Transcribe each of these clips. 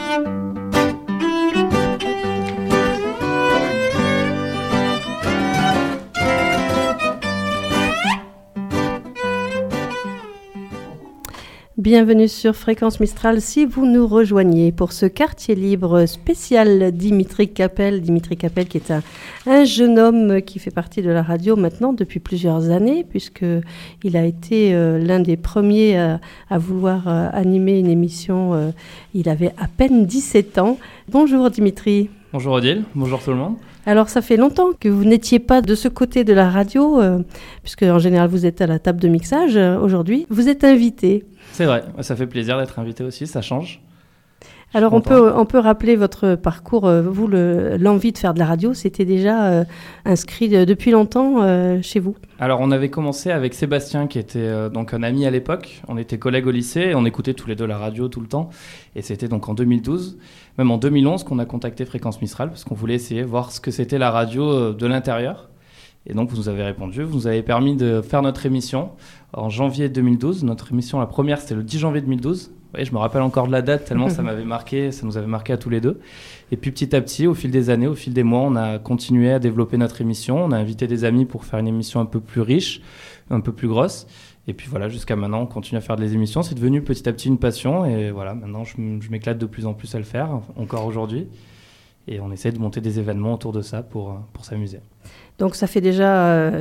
Bienvenue sur Fréquence Mistral si vous nous rejoignez pour ce quartier libre spécial Dimitri Capel. Dimitri Capel qui est un jeune homme qui fait partie de la radio maintenant depuis plusieurs années puisqu'il a été l'un des premiers à vouloir animer une émission. Il avait à peine 17 ans. Bonjour Dimitri. Bonjour Odile, bonjour tout le monde. Alors, ça fait longtemps que vous n'étiez pas de ce côté de la radio, puisque en général, vous êtes à la table de mixage. Aujourd'hui, vous êtes invité. C'est vrai, ça fait plaisir d'être invité aussi, ça change. Alors, on peut rappeler votre parcours. Vous, l'envie de faire de la radio, c'était déjà inscrit depuis longtemps chez vous. Alors, on avait commencé avec Sébastien, qui était donc un ami à l'époque. On était collègues au lycée et on écoutait tous les deux la radio tout le temps. Et c'était donc en 2012, même en 2011, qu'on a contacté Fréquence Mistral parce qu'on voulait essayer de voir ce que c'était la radio de l'intérieur. Et donc, vous nous avez répondu. Vous nous avez permis de faire notre émission en janvier 2012. Notre émission, la première, c'était le 10 janvier 2012. Oui, je me rappelle encore de la date tellement ça m'avait marqué, ça nous avait marqué à tous les deux. Et puis petit à petit, au fil des années, au fil des mois, on a continué à développer notre émission. On a invité des amis pour faire une émission un peu plus riche, un peu plus grosse. Et puis voilà, jusqu'à maintenant, on continue à faire des émissions. C'est devenu petit à petit une passion. Et voilà, maintenant, je m'éclate de plus en plus à le faire, encore aujourd'hui. Et on essaie de monter des événements autour de ça pour s'amuser. Donc ça fait déjà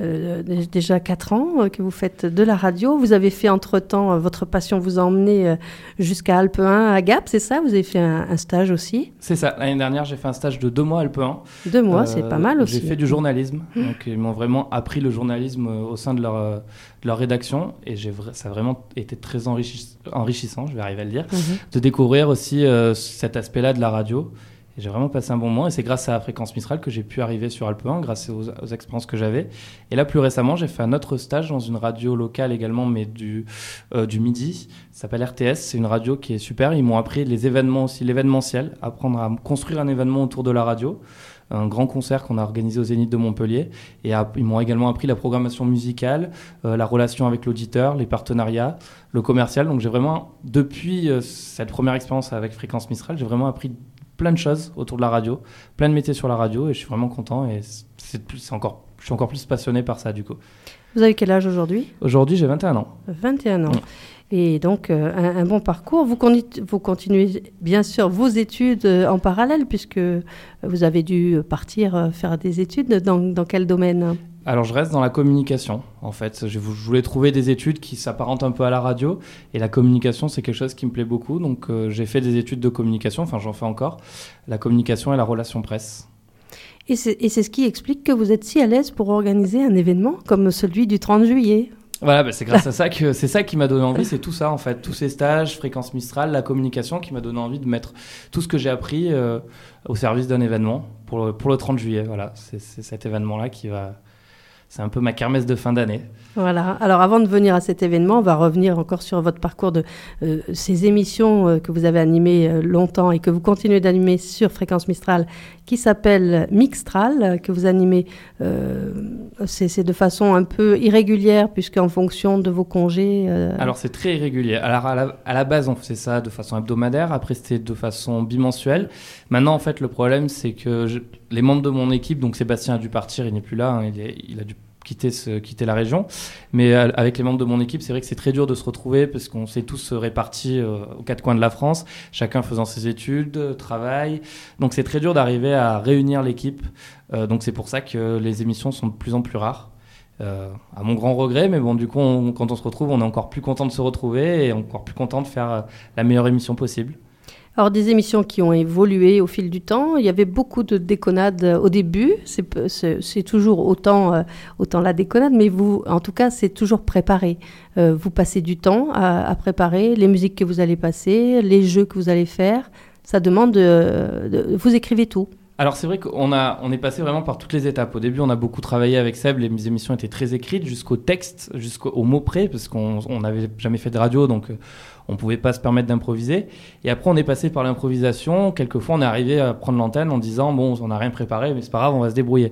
4 ans que vous faites de la radio. Vous avez fait entre-temps, votre passion vous a emmené jusqu'à Alpe 1 à Gap, c'est ça? Vous avez fait un stage aussi? C'est ça. L'année dernière, j'ai fait un stage de 2 mois à Alpe 1. 2 mois, c'est pas mal aussi. J'ai fait du journalisme. Donc ils m'ont vraiment appris le journalisme au sein de leur rédaction. Et ça a vraiment été très enrichissant, je vais arriver à le dire, de découvrir aussi cet aspect-là de la radio. Et j'ai vraiment passé un bon moment et c'est grâce à Fréquence Mistral que j'ai pu arriver sur Alpe 1 grâce aux expériences que j'avais. Et là, plus récemment, j'ai fait un autre stage dans une radio locale également, mais du Midi. Ça s'appelle RTS. C'est une radio qui est super. Ils m'ont appris les événements aussi, l'événementiel, apprendre à construire un événement autour de la radio. Un grand concert qu'on a organisé au Zénith de Montpellier. Et ils m'ont également appris la programmation musicale, la relation avec l'auditeur, les partenariats, le commercial. Donc j'ai vraiment, depuis cette première expérience avec Fréquence Mistral, j'ai vraiment appris plein de choses autour de la radio, plein de métiers sur la radio et je suis vraiment content et je suis encore plus passionné par ça du coup. Vous avez quel âge aujourd'hui? Aujourd'hui, j'ai 21 ans. 21 ans. Et donc, un bon parcours. Vous continuez bien sûr vos études en parallèle puisque vous avez dû partir faire des études. Dans quel domaine? Alors, je reste dans la communication, en fait. Je voulais trouver des études qui s'apparentent un peu à la radio. Et la communication, c'est quelque chose qui me plaît beaucoup. Donc, j'ai fait des études de communication. Enfin, j'en fais encore. La communication et la relation presse. Et c'est ce qui explique que vous êtes si à l'aise pour organiser un événement comme celui du 30 juillet. Voilà, c'est grâce à ça que c'est ça qui m'a donné envie. C'est tout ça, en fait. Tous ces stages, Fréquence Mistral, la communication qui m'a donné envie de mettre tout ce que j'ai appris au service d'un événement pour le 30 juillet. Voilà, c'est cet événement-là qui va... C'est un peu ma kermesse de fin d'année. Voilà. Alors, avant de venir à cet événement, on va revenir encore sur votre parcours de ces émissions que vous avez animées longtemps et que vous continuez d'animer sur Fréquence Mistral, qui s'appelle Mixtral, que vous animez. C'est de façon un peu irrégulière, puisqu'en fonction de vos congés... Alors, c'est très irrégulier. Alors, à la base, on faisait ça de façon hebdomadaire. Après, c'était de façon bimensuelle. Maintenant, en fait, le problème, c'est que les membres de mon équipe, donc Sébastien a dû partir, il n'est plus là, hein, il a dû quitter la région. Mais avec les membres de mon équipe, c'est vrai que c'est très dur de se retrouver parce qu'on s'est tous répartis aux 4 coins de la France, chacun faisant ses études, travail. Donc c'est très dur d'arriver à réunir l'équipe. Donc c'est pour ça que les émissions sont de plus en plus rares. À mon grand regret, mais bon, du coup, quand on se retrouve, on est encore plus content de se retrouver et encore plus content de faire la meilleure émission possible. Alors, des émissions qui ont évolué au fil du temps. Il y avait beaucoup de déconnades au début. C'est toujours autant la déconnade, mais vous, en tout cas, c'est toujours préparé. Vous passez du temps à préparer les musiques que vous allez passer, les jeux que vous allez faire. Ça demande vous écrivez tout. Alors c'est vrai qu'on est passé vraiment par toutes les étapes. Au début, on a beaucoup travaillé avec Seb, les émissions étaient très écrites, jusqu'au texte, jusqu'au mot près, parce qu'on n'avait jamais fait de radio, donc on ne pouvait pas se permettre d'improviser. Et après, on est passé par l'improvisation. Quelquefois, on est arrivé à prendre l'antenne en disant « bon, on n'a rien préparé, mais c'est pas grave, on va se débrouiller ».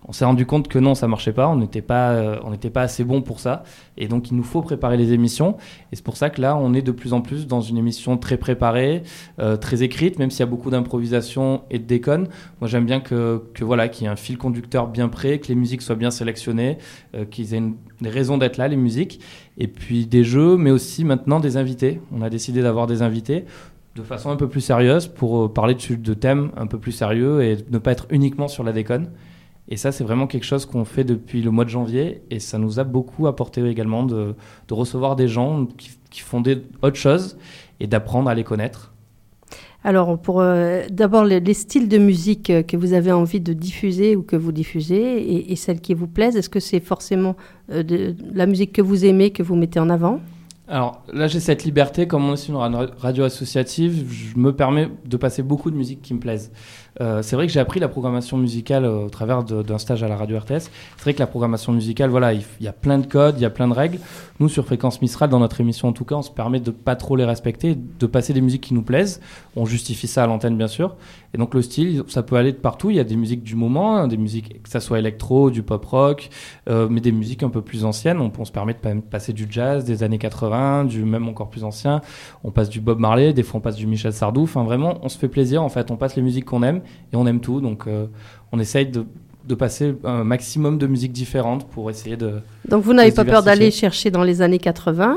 On s'est rendu compte que non, ça marchait pas, on n'était pas assez bon pour ça, et donc il nous faut préparer les émissions, et c'est pour ça que là, on est de plus en plus dans une émission très préparée, très écrite, même s'il y a beaucoup d'improvisation et de déconne. Moi, j'aime bien qu'il y ait un fil conducteur bien prêt, que les musiques soient bien sélectionnées, qu'ils aient des raisons d'être là, les musiques, et puis des jeux, mais aussi maintenant des invités. On a décidé d'avoir des invités de façon un peu plus sérieuse pour parler de thèmes un peu plus sérieux et ne pas être uniquement sur la déconne. Et ça, c'est vraiment quelque chose qu'on fait depuis le mois de janvier, et ça nous a beaucoup apporté également de recevoir des gens qui font autre chose et d'apprendre à les connaître. Alors, pour d'abord les styles de musique que vous avez envie de diffuser ou que vous diffusez et celles qui vous plaisent, est-ce que c'est forcément de la musique que vous aimez, que vous mettez en avant ? Alors là, j'ai cette liberté, comme on est sur une radio associative, je me permets de passer beaucoup de musique qui me plaisent. C'est vrai que j'ai appris la programmation musicale au travers d'un stage à la radio RTS. C'est vrai que la programmation musicale, voilà, il y a plein de codes, il y a plein de règles. Nous, sur Fréquence Mistral, dans notre émission en tout cas, on se permet de pas trop les respecter, de passer des musiques qui nous plaisent. On justifie ça à l'antenne, bien sûr. Et donc le style, ça peut aller de partout. Il y a des musiques du moment, des musiques, que ça soit électro, du pop rock, mais des musiques un peu plus anciennes. On se permet de passer du jazz des années 80, du même encore plus ancien. On passe du Bob Marley, des fois on passe du Michel Sardou. Enfin vraiment, on se fait plaisir en fait. On passe les musiques qu'on aime et on aime tout. Donc on essaye de passer un maximum de musiques différentes pour essayer de... Donc vous n'avez pas peur d'aller chercher dans les années 80,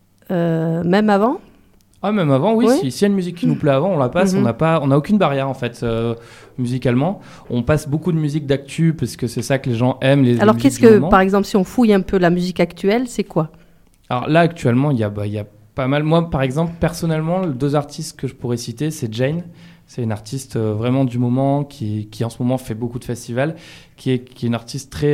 même avant ? Ah, même avant, oui. S'il y a une musique qui nous plaît avant, on la passe. On n'a aucune barrière, en fait, musicalement. On passe beaucoup de musique d'actu, parce que c'est ça que les gens aiment. Alors, qu'est-ce que, par exemple, si on fouille un peu la musique actuelle, c'est quoi ? Alors là, actuellement, il y a pas mal. Moi, par exemple, personnellement, 2 artistes que je pourrais citer, c'est Jane. C'est une artiste vraiment du moment, qui en ce moment fait beaucoup de festivals, qui est une artiste très...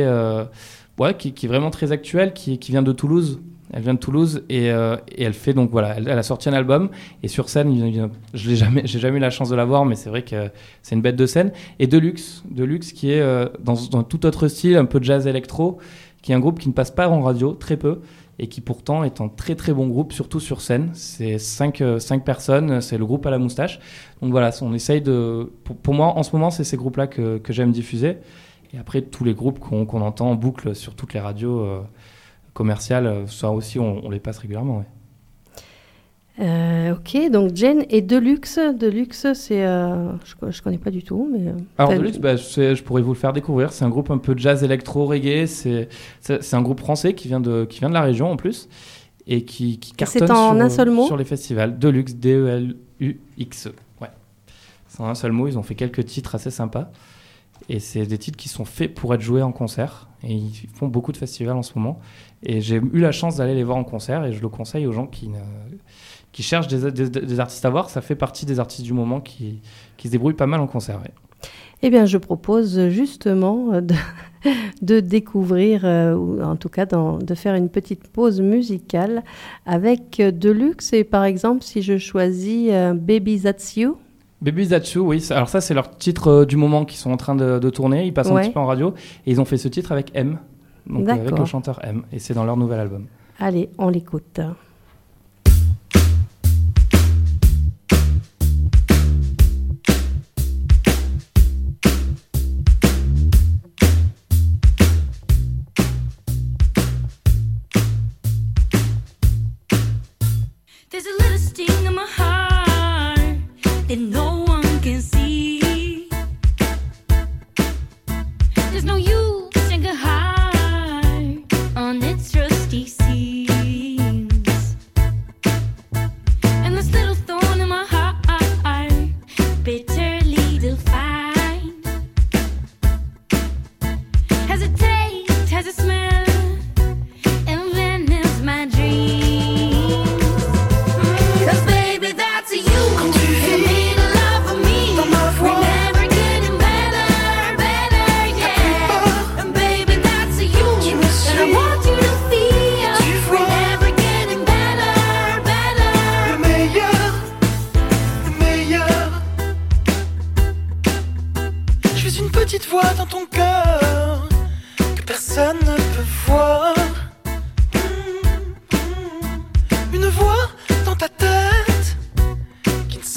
qui est vraiment très actuelle, qui vient de Toulouse. Elle vient de Toulouse et elle fait donc voilà, elle a sorti un album et sur scène, j'ai jamais eu la chance de la voir, mais c'est vrai que c'est une bête de scène. Et Deluxe qui est dans tout autre style, un peu jazz électro, qui est un groupe qui ne passe pas en radio, très peu, et qui pourtant est un très très bon groupe, surtout sur scène. C'est 5 personnes, c'est le groupe à la moustache. Donc voilà, on essaye de... Pour moi, en ce moment, c'est ces groupes-là que j'aime diffuser. Et après, tous les groupes qu'on entend en boucle sur toutes les radios commerciales, ça aussi, on les passe régulièrement, ouais. Ok, donc Jane et Deluxe, c'est... je connais pas du tout, mais... Alors Deluxe, je pourrais vous le faire découvrir. C'est un groupe un peu jazz électro reggae. C'est un groupe français qui vient de la région en plus et qui cartonne un seul mot sur les festivals. Deluxe, D-E-L-U-X-E. Ouais. C'est en un seul mot. Ils ont fait quelques titres assez sympas et c'est des titres qui sont faits pour être joués en concert et ils font beaucoup de festivals en ce moment. Et j'ai eu la chance d'aller les voir en concert et je le conseille aux gens qui cherchent des artistes à voir. Ça fait partie des artistes du moment qui se débrouillent pas mal en concert. Ouais. Eh bien, je propose justement de découvrir, ou en tout cas de faire une petite pause musicale avec Deluxe. Et par exemple, si je choisis Baby That's You. Baby That's You, oui. Alors ça, c'est leur titre du moment qu'ils sont en train de tourner. Ils passent un petit peu en radio. Et ils ont fait ce titre avec M. Donc avec le chanteur M. Et c'est dans leur nouvel album. Allez, on l'écoute.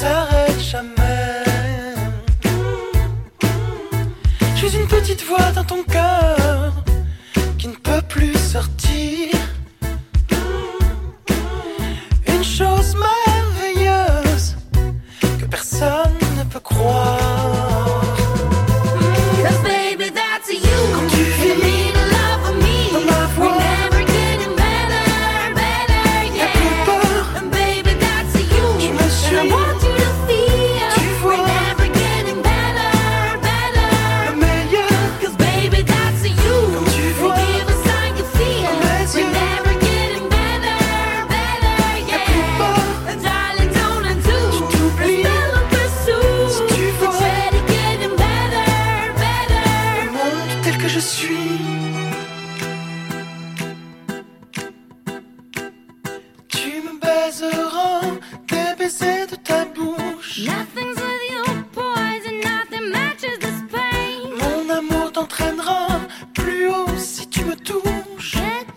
Une petite voix dans ton cœur qui ne peut plus sortir. Une chose merveilleuse que personne ne peut croire. Quand tu vis dans ma voix, y'a plus peur. Je me suis, tu vois, le meilleur. Quand tu vois dans mes yeux, y'a plus peur. Je t'oublie si tu vois le monde tel que je suis. Tu me baiseras des baisers de ta bouche. Mon amour t'entraînera plus haut si tu me touches.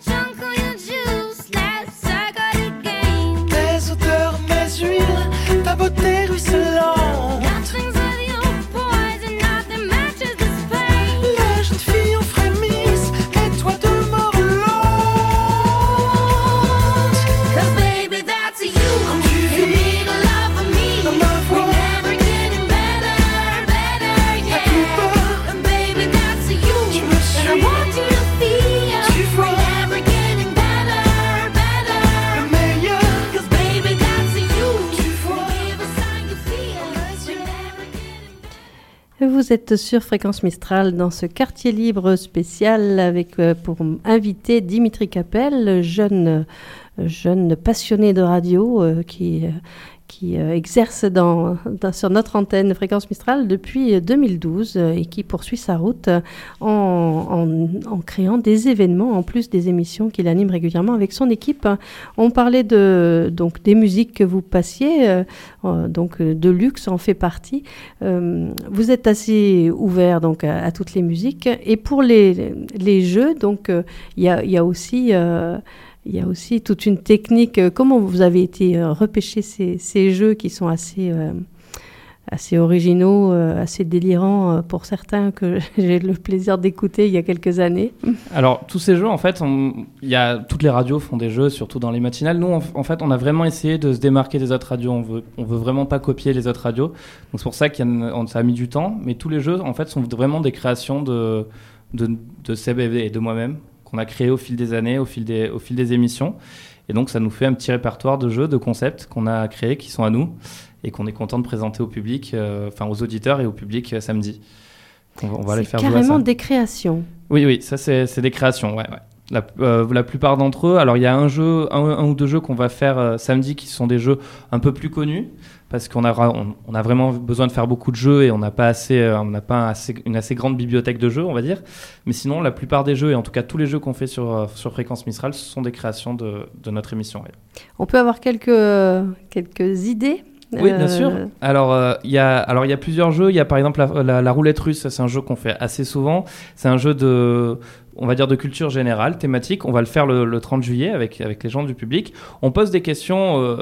Tes odeurs, mes huiles, ta beauté ruisselante. Les jeunes filles en frémissent, et toi demeures lente. Quand tu vis dans ma voix, y'a plus peur. Je me suis, tu vois, le meilleur. Tu vois Vous êtes sur Fréquence Mistral dans ce quartier libre spécial avec pour invité Dimitri Capel, jeune passionné de radio qui exerce sur notre antenne Fréquence Mistral depuis 2012 et qui poursuit sa route en créant des événements en plus des émissions qu'il anime régulièrement avec son équipe. On parlait donc des musiques que vous passiez, donc de luxe en fait partie. Vous êtes assez ouvert donc à toutes les musiques et pour les jeux donc il y a aussi toute une technique. Comment vous avez été repêcher ces jeux qui sont assez originaux, assez délirants pour certains que j'ai le plaisir d'écouter il y a quelques années? Alors, tous ces jeux, en fait, toutes les radios font des jeux, surtout dans les matinales. Nous, en fait, on a vraiment essayé de se démarquer des autres radios. On veut vraiment pas copier les autres radios. Donc, c'est pour ça ça a mis du temps. Mais tous les jeux, en fait, sont vraiment des créations de Seb et de moi-même, qu'on a créé au fil des années, au fil des émissions. Et donc, ça nous fait un petit répertoire de jeux, de concepts qu'on a créés, qui sont à nous, et qu'on est content de présenter au public, aux auditeurs et au public samedi. On va les faire jouer à ça. C'est carrément des créations. Oui, ça c'est des créations, ouais. La plupart d'entre eux, alors il y a un ou deux jeux qu'on va faire samedi qui sont des jeux un peu plus connus, parce qu'on a vraiment besoin de faire beaucoup de jeux et on n'a pas une assez grande bibliothèque de jeux, on va dire. Mais sinon, la plupart des jeux, et en tout cas tous les jeux qu'on fait sur Fréquence Mistral, ce sont des créations de notre émission. Ouais. On peut avoir quelques idées? Oui, bien sûr. Alors, il y a plusieurs jeux. Il y a par exemple la roulette russe. Ça, c'est un jeu qu'on fait assez souvent. C'est un jeu de culture générale, thématique. On va le faire le 30 juillet avec les gens du public. On pose des questions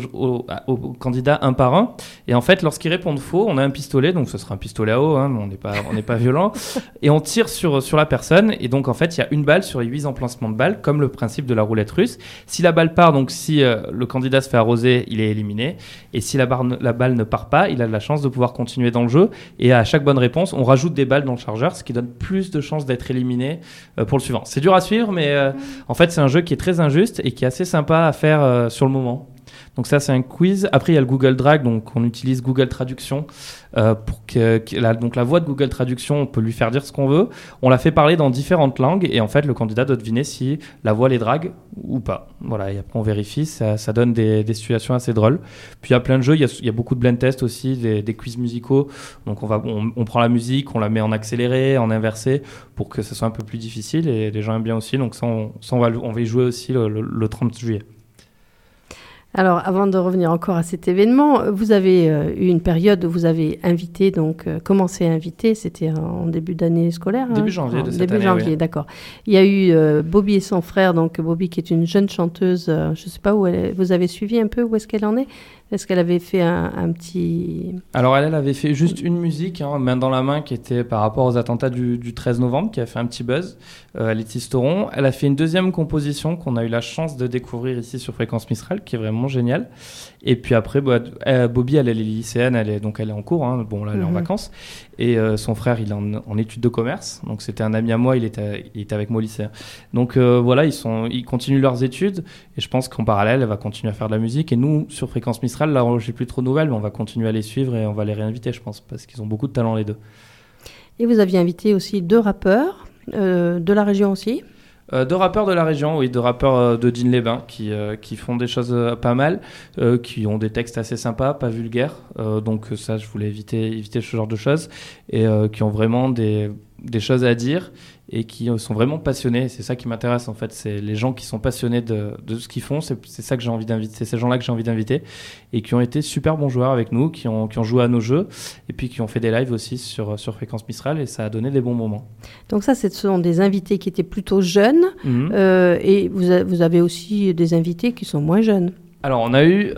aux candidats un par un. Et en fait, lorsqu'ils répondent faux, on a un pistolet. Donc, ce sera un pistolet à eau. Hein, on n'est pas violent. Et on tire sur la personne. Et donc, en fait, il y a une balle sur les 8 emplacements de balles, comme le principe de la roulette russe. Si la balle part, donc si le candidat se fait arroser, il est éliminé. Et si la balle ne part pas, il a de la chance de pouvoir continuer dans le jeu. Et à chaque bonne réponse, on rajoute des balles dans le chargeur, ce qui donne plus de chances d'être éliminé pour le suivant. C'est dur à suivre, mais en fait, c'est un jeu qui est très injuste et qui est assez sympa à faire sur le moment. Donc ça, c'est un quiz. Après, il y a le Google Drag, donc on utilise Google Traduction pour donc la voix de Google Traduction, on peut lui faire dire ce qu'on veut. On la fait parler dans différentes langues et en fait, le candidat doit deviner si la voix les drague ou pas. Voilà, et après on vérifie. Ça donne des situations assez drôles. Puis il y a plein de jeux. Il y a beaucoup de blind tests aussi, des quiz musicaux. Donc on prend la musique, on la met en accéléré, en inversé pour que ce soit un peu plus difficile et les gens aiment bien aussi. Donc ça, on va y jouer aussi le 30 juillet. Alors, avant de revenir encore à cet événement, vous avez eu une période où vous avez invité, donc commencé à inviter, c'était en début d'année scolaire. Début janvier de cette année. Début janvier, oui. D'accord. Il y a eu Bobby et son frère, donc Bobby qui est une jeune chanteuse, je ne sais pas où vous avez suivi un peu, où est-ce qu'elle en est Est-ce qu'elle avait fait un petit... Alors elle avait fait juste une musique, main dans la main, qui était par rapport aux attentats du 13 novembre, qui a fait un petit buzz, Letty Storon. Elle a fait une deuxième composition qu'on a eu la chance de découvrir ici sur Fréquence Mistral, qui est vraiment géniale. Et puis après, Bobby, elle est lycéenne, elle est en cours, bon là elle est en vacances. Et son frère, il est en études de commerce, donc c'était un ami à moi, il était avec moi au lycée. Donc voilà, ils continuent leurs études, et je pense qu'en parallèle, elle va continuer à faire de la musique. Et nous, sur Fréquence Mistral, là, j'ai plus trop de nouvelles, mais on va continuer à les suivre et on va les réinviter, je pense, parce qu'ils ont beaucoup de talent les deux. Et vous aviez invité aussi 2 rappeurs de la région aussi. 2 rappeurs de la région, oui, 2 rappeurs de Digne-les-Bains qui font des choses pas mal, qui ont des textes assez sympas, pas vulgaires, donc ça je voulais éviter ce genre de choses, et qui ont vraiment des choses à dire et qui sont vraiment passionnés. C'est ça qui m'intéresse en fait, c'est les gens qui sont passionnés de ce qu'ils font, c'est ça que j'ai envie d'inviter, c'est ces gens-là que j'ai envie d'inviter et qui ont été super bons joueurs avec nous, qui ont joué à nos jeux et puis qui ont fait des lives aussi sur Fréquence Mistral et ça a donné des bons moments. Donc ça, ce sont des invités qui étaient plutôt jeunes et vous avez aussi des invités qui sont moins jeunes. Alors, on a eu,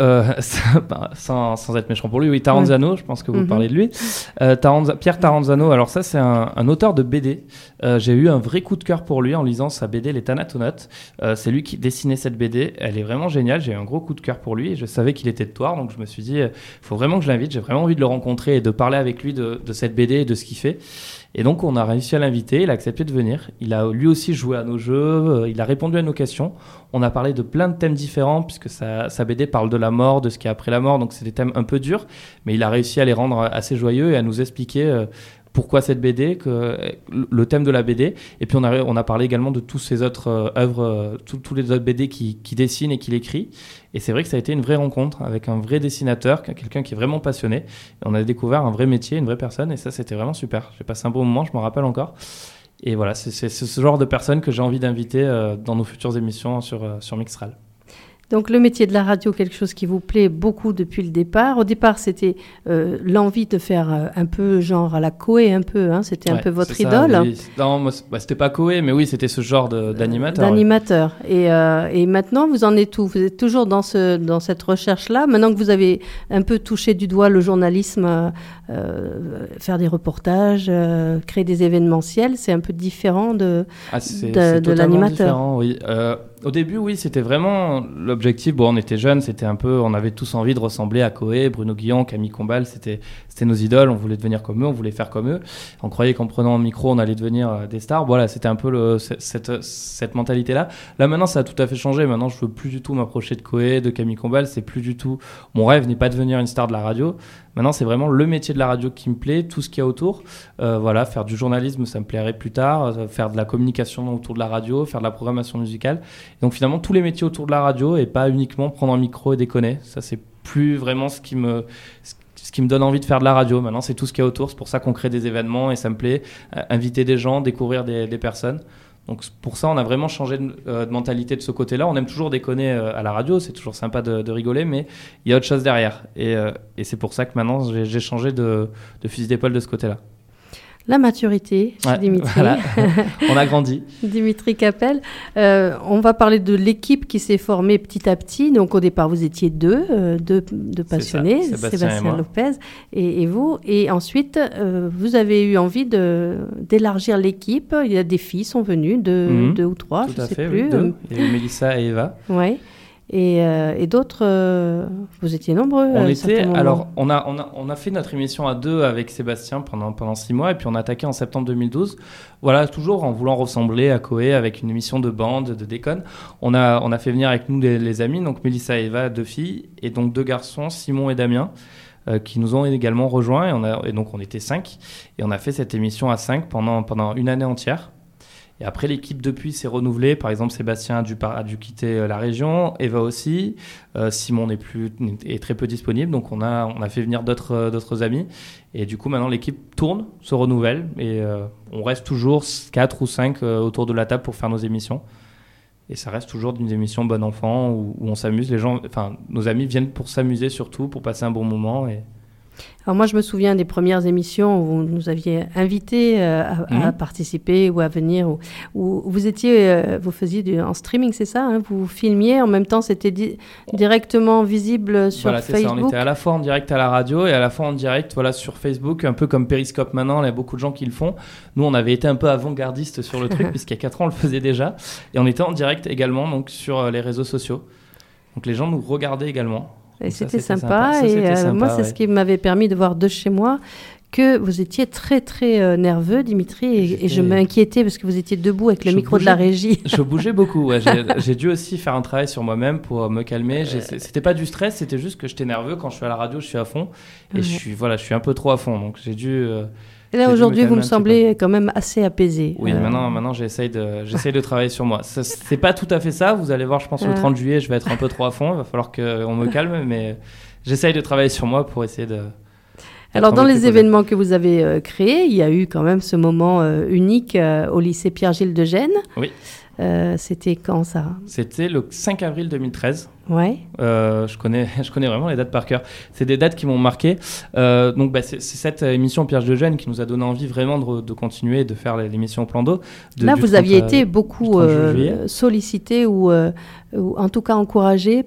sans être méchant pour lui, oui, Taranzano, je pense que vous parlez de lui. Pierre Taranzano, alors ça, c'est un auteur de BD. J'ai eu un vrai coup de cœur pour lui en lisant sa BD Les Thanatonautes. C'est lui qui dessinait cette BD. Elle est vraiment géniale. J'ai eu un gros coup de cœur pour lui et je savais qu'il était de Thouars, donc je me suis dit, il faut vraiment que je l'invite. J'ai vraiment envie de le rencontrer et de parler avec lui de cette BD et de ce qu'il fait. Et donc, on a réussi à l'inviter, il a accepté de venir. Il a lui aussi joué à nos jeux, il a répondu à nos questions. On a parlé de plein de thèmes différents, puisque sa BD parle de la mort, de ce qu'il y a après la mort, donc c'est des thèmes un peu durs, mais il a réussi à les rendre assez joyeux et à nous expliquer pourquoi cette BD, le thème de la BD. Et puis, on a parlé également de tous ses autres œuvres, tous les autres BD qu'il dessine et qu'il écrit. Et c'est vrai que ça a été une vraie rencontre avec un vrai dessinateur, quelqu'un qui est vraiment passionné. Et on a découvert un vrai métier, une vraie personne, et ça, c'était vraiment super. J'ai passé un bon moment, je m'en rappelle encore. Et voilà, c'est ce genre de personnes que j'ai envie d'inviter dans nos futures émissions sur Mixral. Donc le métier de la radio, quelque chose qui vous plaît beaucoup depuis le départ. Au départ, c'était l'envie de faire un peu genre à la Koé, un peu, c'était un peu votre idole. Oui. Non, moi, c'était pas Koé, mais oui, c'était ce genre d'animateur. D'animateur. Oui. Et maintenant, vous en êtes où ? Vous êtes toujours dans cette recherche-là. Maintenant que vous avez un peu touché du doigt le journalisme, faire des reportages, créer des événementiels, c'est un peu différent de l'animateur. Différent, oui. Au début, oui, c'était vraiment l'objectif. Bon, on était jeunes, on avait tous envie de ressembler à Koé, Bruno Guillon, Camille Combal, c'était nos idoles. On voulait devenir comme eux, on voulait faire comme eux. On croyait qu'en prenant un micro, on allait devenir des stars. Voilà, c'était un peu cette mentalité-là. Là, maintenant, ça a tout à fait changé. Maintenant, je veux plus du tout m'approcher de Koé, de Camille Combal. C'est plus du tout. Mon rêve n'est pas de devenir une star de la radio. Maintenant, c'est vraiment le métier de la radio qui me plaît, tout ce qu'il y a autour. Voilà, faire du journalisme, ça me plairait plus tard. Faire de la communication autour de la radio, faire de la programmation musicale. Et donc finalement, tous les métiers autour de la radio et pas uniquement prendre un micro et déconner. Ça, c'est plus vraiment ce qui me donne envie de faire de la radio. Maintenant, c'est tout ce qu'il y a autour. C'est pour ça qu'on crée des événements et ça me plaît. Inviter des gens, découvrir des personnes. Donc pour ça, on a vraiment changé de mentalité de ce côté-là. On aime toujours déconner à la radio, c'est toujours sympa de rigoler, mais il y a autre chose derrière. Et c'est pour ça que maintenant, j'ai changé de fusil d'épaule de ce côté-là. La maturité chez Dimitri. Voilà. On a grandi. Dimitri Capel. On va parler de l'équipe qui s'est formée petit à petit. Donc au départ, vous étiez deux passionnés, Sébastien Lopez et vous. Et ensuite, vous avez eu envie d'élargir l'équipe. Il y a des filles sont venues, deux ou trois, je ne sais plus. Oui, deux. Il y a eu Mélissa et Eva. Oui. Et d'autres, vous étiez nombreux. On a fait notre émission à deux avec Sébastien pendant 6 mois et puis on a attaqué en septembre 2012. Voilà, toujours en voulant ressembler à Koé avec une émission de bande, de déconne. On a fait venir avec nous les amis, donc Mélissa et Eva, 2 filles, et donc 2 garçons, Simon et Damien, qui nous ont également rejoints. Et donc on était 5 et on a fait cette émission à 5 pendant une année entière. Et après, l'équipe, depuis, s'est renouvelée. Par exemple, Sébastien a dû quitter la région, Eva aussi. Simon est très peu disponible, donc on a fait venir d'autres amis. Et du coup, maintenant, l'équipe tourne, se renouvelle, et on reste toujours 4 ou 5 autour de la table pour faire nos émissions. Et ça reste toujours une émission bon enfant où on s'amuse. Nos amis viennent pour s'amuser surtout, pour passer un bon moment. Alors moi, je me souviens des premières émissions où vous nous aviez invités à participer ou à venir, où vous étiez, vous faisiez en streaming, c'est ça, hein, vous filmiez, en même temps c'était directement visible sur Facebook. Voilà, c'est ça, on était à la fois en direct à la radio et à la fois en direct sur Facebook, un peu comme Periscope maintenant, il y a beaucoup de gens qui le font. Nous, on avait été un peu avant-gardistes sur le truc, puisqu'il y a 4 ans, on le faisait déjà. Et on était en direct également donc, sur les réseaux sociaux. Donc les gens nous regardaient également. Et c'était sympa. Moi, c'est ce qui m'avait permis de voir de chez moi que vous étiez très, très nerveux, Dimitri, et je m'inquiétais parce que vous étiez debout avec le micro de la régie. Je bougeais beaucoup. Ouais. J'ai dû aussi faire un travail sur moi-même pour me calmer. C'était pas du stress, c'était juste que j'étais nerveux. Quand je suis à la radio, je suis à fond. Et je suis un peu trop à fond. Donc j'ai dû... Et là, aujourd'hui, vous me semblez quand même assez apaisé. Oui, maintenant j'essaye de travailler sur moi. C'est pas tout à fait ça. Vous allez voir, je pense, le 30 juillet, je vais être un peu trop à fond. Il va falloir qu'on me calme, mais j'essaye de travailler sur moi pour essayer de... Alors, dans les événements que vous avez créés, il y a eu quand même ce moment unique au lycée Pierre-Gilles de Gênes. Oui. C'était quand, ça ? C'était le 5 avril 2013. Ouais. Je connais vraiment les dates par cœur. C'est des dates qui m'ont marqué. Donc, c'est cette émission Pierre de Gênes qui nous a donné envie vraiment de continuer de faire l'émission au plan d'eau. Là, vous aviez été beaucoup sollicité ou en tout cas encouragé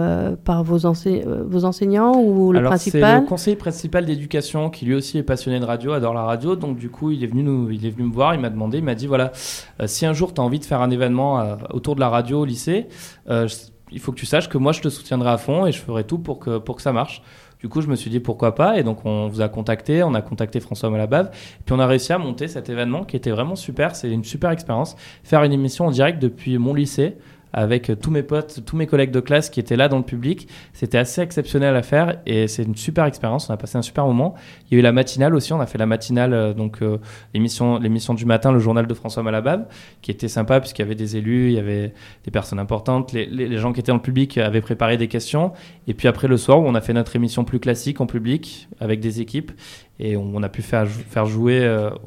par vos enseignants ou le principal. C'est le conseiller principal d'éducation qui lui aussi est passionné de radio, adore la radio. Donc, du coup, il est venu me voir, il m'a dit voilà, si un jour tu as envie de faire un événement autour de la radio au lycée, il faut que tu saches que moi, je te soutiendrai à fond et je ferai tout pour que ça marche. Du coup, je me suis dit pourquoi pas. Et donc, on vous a contacté. On a contacté François Malabave. Et puis, on a réussi à monter cet événement qui était vraiment super. C'est une super expérience. Faire une émission en direct depuis mon lycée avec tous mes potes, tous mes collègues de classe qui étaient là dans le public. C'était assez exceptionnel à faire et c'est une super expérience. On a passé un super moment. Il y a eu la matinale aussi. On a fait la matinale, l'émission du matin, le journal de François Malabave, qui était sympa puisqu'il y avait des élus, il y avait des personnes importantes. Les gens qui étaient dans le public avaient préparé des questions. Et puis après, le soir, où on a fait notre émission plus classique en public avec des équipes et on a pu faire jouer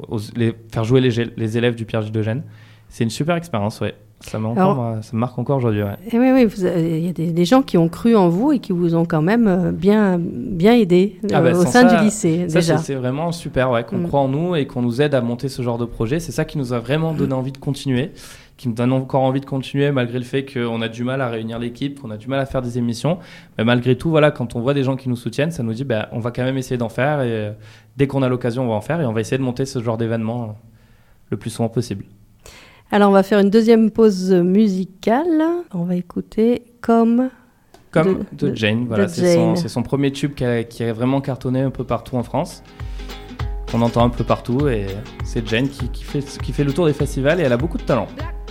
les élèves du Pierre-Gilles de Gênes. C'est une super expérience, ouais. Ça me marque encore aujourd'hui. Ouais. Et oui, il y a des gens qui ont cru en vous et qui vous ont quand même bien aidé au sein du lycée. Déjà. C'est vraiment super qu'on croit en nous et qu'on nous aide à monter ce genre de projet. C'est ça qui nous a vraiment donné envie de continuer, qui me donne encore envie de continuer malgré le fait qu'on a du mal à réunir l'équipe, qu'on a du mal à faire des émissions. Mais malgré tout, quand on voit des gens qui nous soutiennent, ça nous dit on va quand même essayer d'en faire et dès qu'on a l'occasion, on va en faire et on va essayer de monter ce genre d'événement le plus souvent possible. Alors, on va faire une deuxième pause musicale. On va écouter Comme de Jane. Voilà, c'est son premier tube qui a vraiment cartonné un peu partout en France. On entend un peu partout et c'est Jane qui fait le tour des festivals et elle a beaucoup de talent.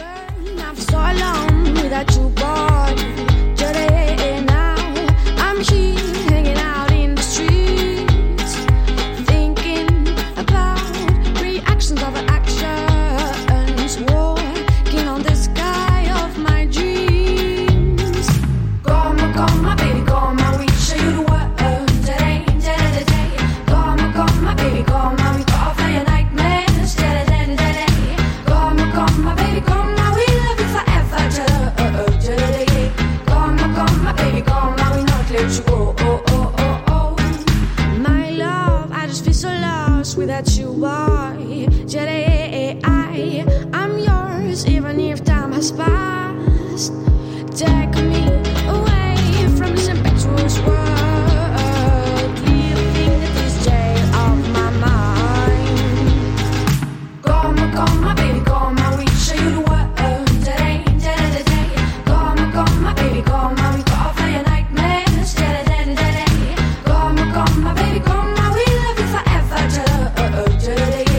Without you, boy, I'm yours, even if time has passed. Take me away from this impetuous world, living in this jail of my mind. Come, my baby, come, I will show you the world today. Come, my baby, come, I will cut off all your nightmares. Come, my baby, come, I will love you forever.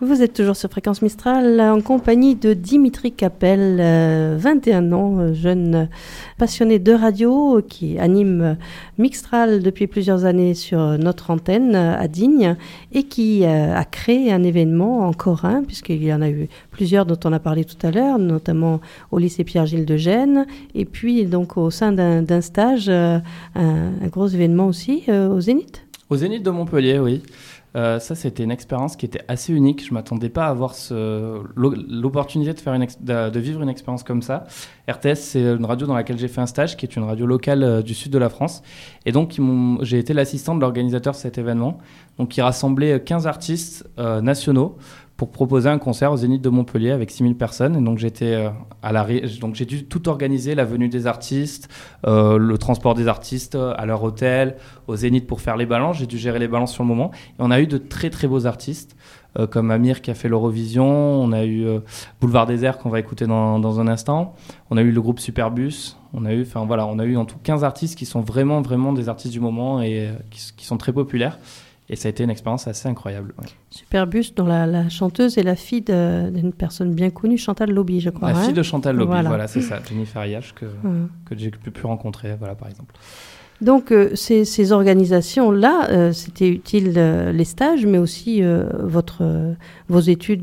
Vous êtes toujours sur Fréquence Mistral en compagnie de Dimitri Capel, 21 ans, jeune passionné de radio qui anime Mixtral depuis plusieurs années sur notre antenne à Digne et qui a créé un événement encore un, puisqu'il y en a eu plusieurs dont on a parlé tout à l'heure, notamment au lycée Pierre-Gilles de Gênes et puis donc au sein d'un stage, un gros événement aussi au Zénith. Au Zénith de Montpellier, oui. Ça, c'était une expérience qui était assez unique. Je ne m'attendais pas à avoir l'opportunité de vivre une expérience comme ça. RTS, c'est une radio dans laquelle j'ai fait un stage, qui est une radio locale du sud de la France. Et donc, j'ai été l'assistant de l'organisateur de cet événement, donc, qui rassemblait 15 artistes nationaux pour proposer un concert au Zénith de Montpellier avec 6000 personnes. Et donc, donc j'ai dû tout organiser, la venue des artistes, le transport des artistes à leur hôtel, au Zénith pour faire les balances. J'ai dû gérer les balances sur le moment. Et on a eu de très, très beaux artistes, comme Amir qui a fait l'Eurovision. On a eu Boulevard Désert qu'on va écouter dans un instant. On a eu le groupe Superbus. On a eu en tout 15 artistes qui sont vraiment, vraiment des artistes du moment et qui sont très populaires. Et ça a été une expérience assez incroyable. Ouais. Superbus, dont la chanteuse est la fille d'une personne bien connue, Chantal Lobby, je crois. La fille de Chantal Lobby, voilà c'est ça, Jennifer Riach, que j'ai pu rencontrer, voilà, par exemple. Donc, ces organisations-là, c'était utile, les stages, mais aussi vos études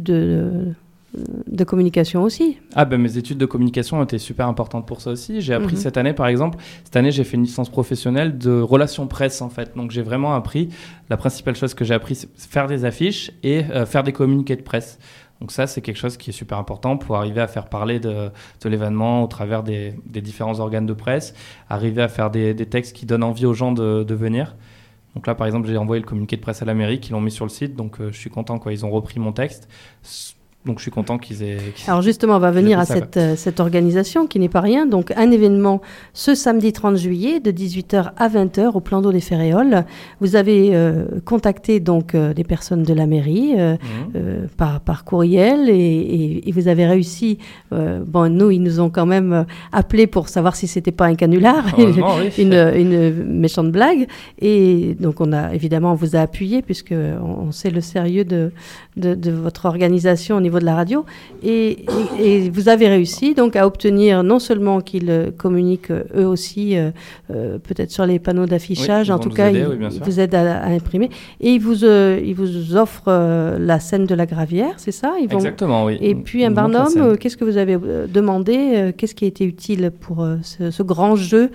de communication aussi. Mes études de communication ont été super importantes pour ça aussi. J'ai appris cette année, par exemple, j'ai fait une licence professionnelle de relations presse, en fait. Donc, j'ai vraiment appris, la principale chose que j'ai appris, c'est faire des affiches et faire des communiqués de presse. Donc ça, c'est quelque chose qui est super important pour arriver à faire parler de l'événement au travers des différents organes de presse, arriver à faire des textes qui donnent envie aux gens de venir. Donc là, par exemple, j'ai envoyé le communiqué de presse à la mairie, qu'ils l'ont mis sur le site, donc je suis content, quoi. Ils ont repris mon texte. Donc je suis content qu'ils aient... Alors justement, on va venir à cette organisation qui n'est pas rien. Donc un événement ce samedi 30 juillet de 18h à 20h au plan d'eau des Ferréoles. Vous avez contacté donc des personnes de la mairie par courriel et vous avez réussi... nous, ils nous ont quand même appelés pour savoir si c'était pas un canular, une méchante blague. Et donc on vous a appuyé puisque on sait le sérieux de votre organisation au niveau de la radio et vous avez réussi donc à obtenir non seulement qu'ils communiquent eux aussi peut-être sur les panneaux d'affichage, en tout cas ils vous aident à imprimer et ils vous offrent la scène de la Gravière, c'est ça? Exactement, oui. Et puis un Barnum, qu'est-ce que vous avez demandé, qu'est-ce qui a été utile pour ce grand jeu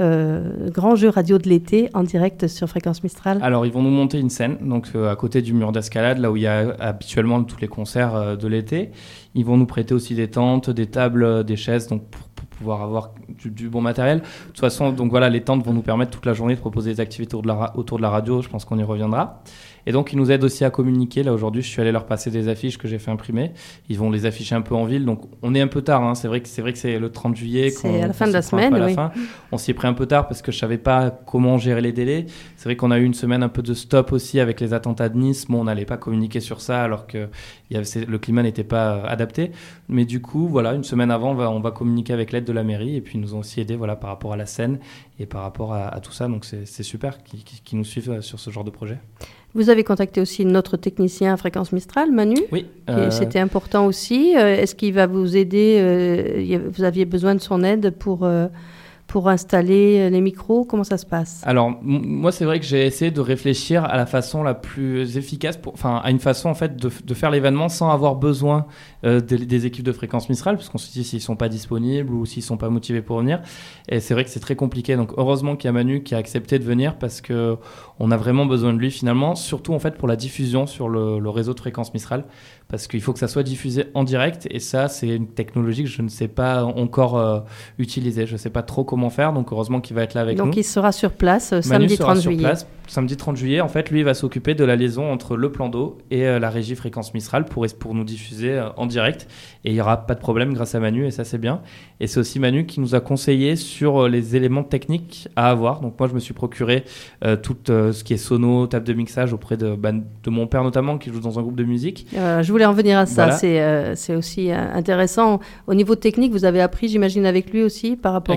radio de l'été en direct sur Fréquence Mistral? Alors ils vont nous monter une scène donc à côté du mur d'escalade, là où il y a habituellement tous les concerts de l'été. Ils vont nous prêter aussi des tentes, des tables, des chaises, donc pour pouvoir avoir du bon matériel. De toute façon, donc voilà, les tentes vont nous permettre toute la journée de proposer des activités autour de la radio. Je pense qu'on y reviendra. Et donc, ils nous aident aussi à communiquer. Là, aujourd'hui, je suis allé leur passer des affiches que j'ai fait imprimer. Ils vont les afficher un peu en ville. Donc, on est un peu tard. Hein. C'est vrai que c'est le 30 juillet. C'est à la fin de la semaine, oui. On s'y est pris un peu tard parce que je ne savais pas comment gérer les délais. C'est vrai qu'on a eu une semaine un peu de stop aussi avec les attentats de Nice. Bon, on n'allait pas communiquer sur ça alors que le climat n'était pas adapté. Mais du coup, voilà, une semaine avant, on va communiquer avec l'aide de la mairie. Et puis, ils nous ont aussi aidés par rapport à la scène et par rapport à tout ça. Donc, c'est super qu'ils nous suivent sur ce genre de projet. Vous avez contacté aussi notre technicien à Fréquence Mistral, Manu. Oui. C'était important aussi. Est-ce qu'il va vous aider? Vous aviez besoin de son aide pour installer les micros? Comment ça se passe? Alors, moi, c'est vrai que j'ai essayé de réfléchir à la façon la plus efficace, à une façon en fait de faire l'événement sans avoir besoin des équipes de Fréquence Mistral, parce qu'on se dit s'ils ne sont pas disponibles ou s'ils ne sont pas motivés pour venir. Et c'est vrai que c'est très compliqué. Donc, heureusement qu'il y a Manu qui a accepté de venir parce qu'on a vraiment besoin de lui finalement, surtout en fait pour la diffusion sur le réseau de Fréquence Mistral, parce qu'il faut que ça soit diffusé en direct. Et ça, c'est une technologie que je ne sais pas encore utiliser. Je ne sais pas trop comment faire. Donc, heureusement qu'il va être là avec nous. Donc, il sera sur place Manu samedi sera 30 sur juillet. Place, samedi 30 juillet. En fait, lui, il va s'occuper de la liaison entre le plan d'eau et la régie Fréquence Mistral pour nous diffuser en direct. Et il n'y aura pas de problème grâce à Manu. Et ça, c'est bien. Et c'est aussi Manu qui nous a conseillé sur les éléments techniques à avoir. Donc, moi, je me suis procuré tout ce qui est sono, table de mixage auprès de mon père notamment, qui joue dans un groupe de musique. Je voulais en venir à ça. Voilà. C'est aussi intéressant. Au niveau technique, vous avez appris, j'imagine, avec lui aussi, par rapport à la régie.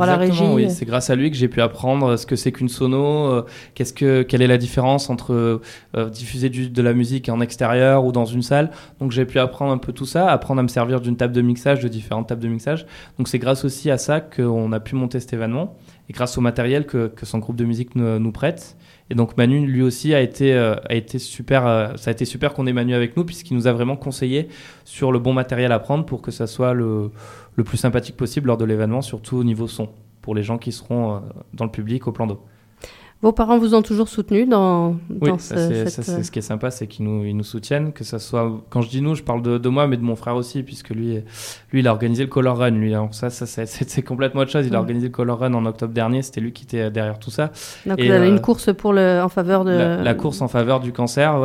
Exactement, oui. C'est grâce à lui que j'ai pu apprendre ce que c'est qu'une sono, quelle est la différence entre diffuser de la musique en extérieur ou dans une salle. Donc j'ai pu apprendre un peu tout ça, apprendre à me servir d'une table de mixage, de différentes tables de mixage. Donc c'est grâce aussi à ça qu'on a pu monter cet événement et grâce au matériel que son groupe de musique nous prête. Et donc Manu, lui aussi, a été super. Ça a été super qu'on ait Manu avec nous puisqu'il nous a vraiment conseillé sur le bon matériel à prendre pour que ça soit le plus sympathique possible lors de l'événement, surtout au niveau son, pour les gens qui seront dans le public au plan d'eau. Vos parents vous ont toujours soutenu dans c'est ce qui est sympa, c'est qu'ils nous soutiennent, que ça soit, quand je dis nous, je parle de moi, mais de mon frère aussi, puisque lui il a organisé le Color Run, lui, alors ça c'est complètement autre chose. Il a organisé le Color Run en octobre dernier, c'était lui qui était derrière tout ça. Donc vous avez une course en faveur de... La course en faveur du cancer,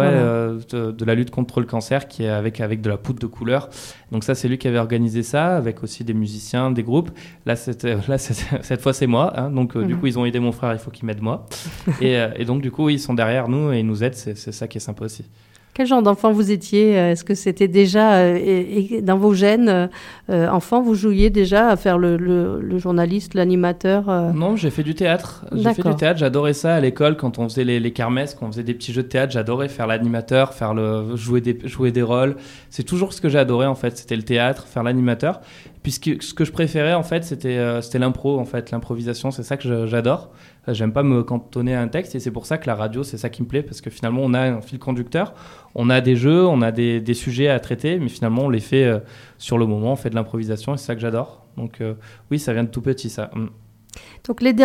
de la lutte contre le cancer, qui est avec de la poudre de couleur. Donc ça, c'est lui qui avait organisé ça, avec aussi des musiciens, des groupes. Là, cette fois, c'est moi, hein, donc du coup, ils ont aidé mon frère, il faut qu'ils m'aident moi. Et donc du coup ils sont derrière nous et ils nous aident, c'est ça qui est sympa aussi. Quel genre d'enfant vous étiez ? Est-ce que c'était déjà dans vos gènes enfant, vous jouiez déjà à faire le journaliste, l'animateur Non, j'ai fait du théâtre. J'adorais ça à l'école quand on faisait les kermesses, quand on faisait des petits jeux de théâtre. J'adorais faire l'animateur, jouer des rôles. C'est toujours ce que j'ai adoré en fait, c'était le théâtre, faire l'animateur. Puisque ce que je préférais en fait, c'était l'impro en fait, l'improvisation, c'est ça que j'adore. J'aime pas me cantonner à un texte et c'est pour ça que la radio, c'est ça qui me plaît parce que finalement on a un fil conducteur, on a des jeux, on a des sujets à traiter, mais finalement on les fait sur le moment, on fait de l'improvisation et c'est ça que j'adore. Donc oui, ça vient de tout petit ça. Donc les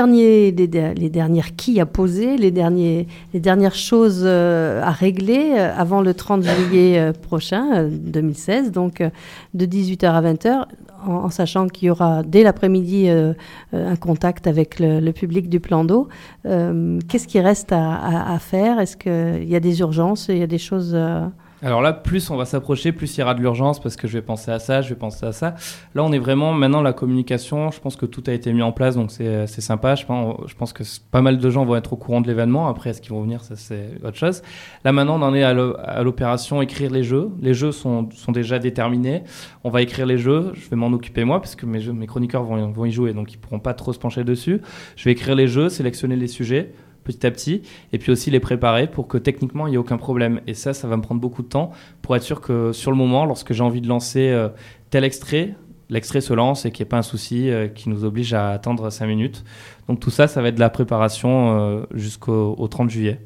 dernières quilles à poser, les dernières choses à régler avant le 30 juillet prochain, 2016, donc de 18h à 20h, en sachant qu'il y aura dès l'après-midi un contact avec le public du plan d'eau. Qu'est-ce qui reste à faire ? Est-ce qu'il y a des urgences ? Il y a des choses... Alors là, plus on va s'approcher, plus il y aura de l'urgence parce que je vais penser à ça, je vais penser à ça. Là, on est vraiment maintenant la communication. Je pense que tout a été mis en place, donc c'est sympa. Je pense que pas mal de gens vont être au courant de l'événement. Après, est-ce qu'ils vont venir, ça c'est autre chose. Là, maintenant, on en est à l'opération écrire les jeux. Les jeux sont déjà déterminés. On va écrire les jeux. Je vais m'en occuper moi parce que mes chroniqueurs vont y jouer, donc ils pourront pas trop se pencher dessus. Je vais écrire les jeux, sélectionner les sujets petit à petit, et puis aussi les préparer pour que techniquement il n'y ait aucun problème. Et ça va me prendre beaucoup de temps pour être sûr que sur le moment, lorsque j'ai envie de lancer tel extrait, l'extrait se lance et qu'il n'y ait pas un souci qui nous oblige à attendre 5 minutes. Donc tout ça va être de la préparation jusqu'au 30 juillet.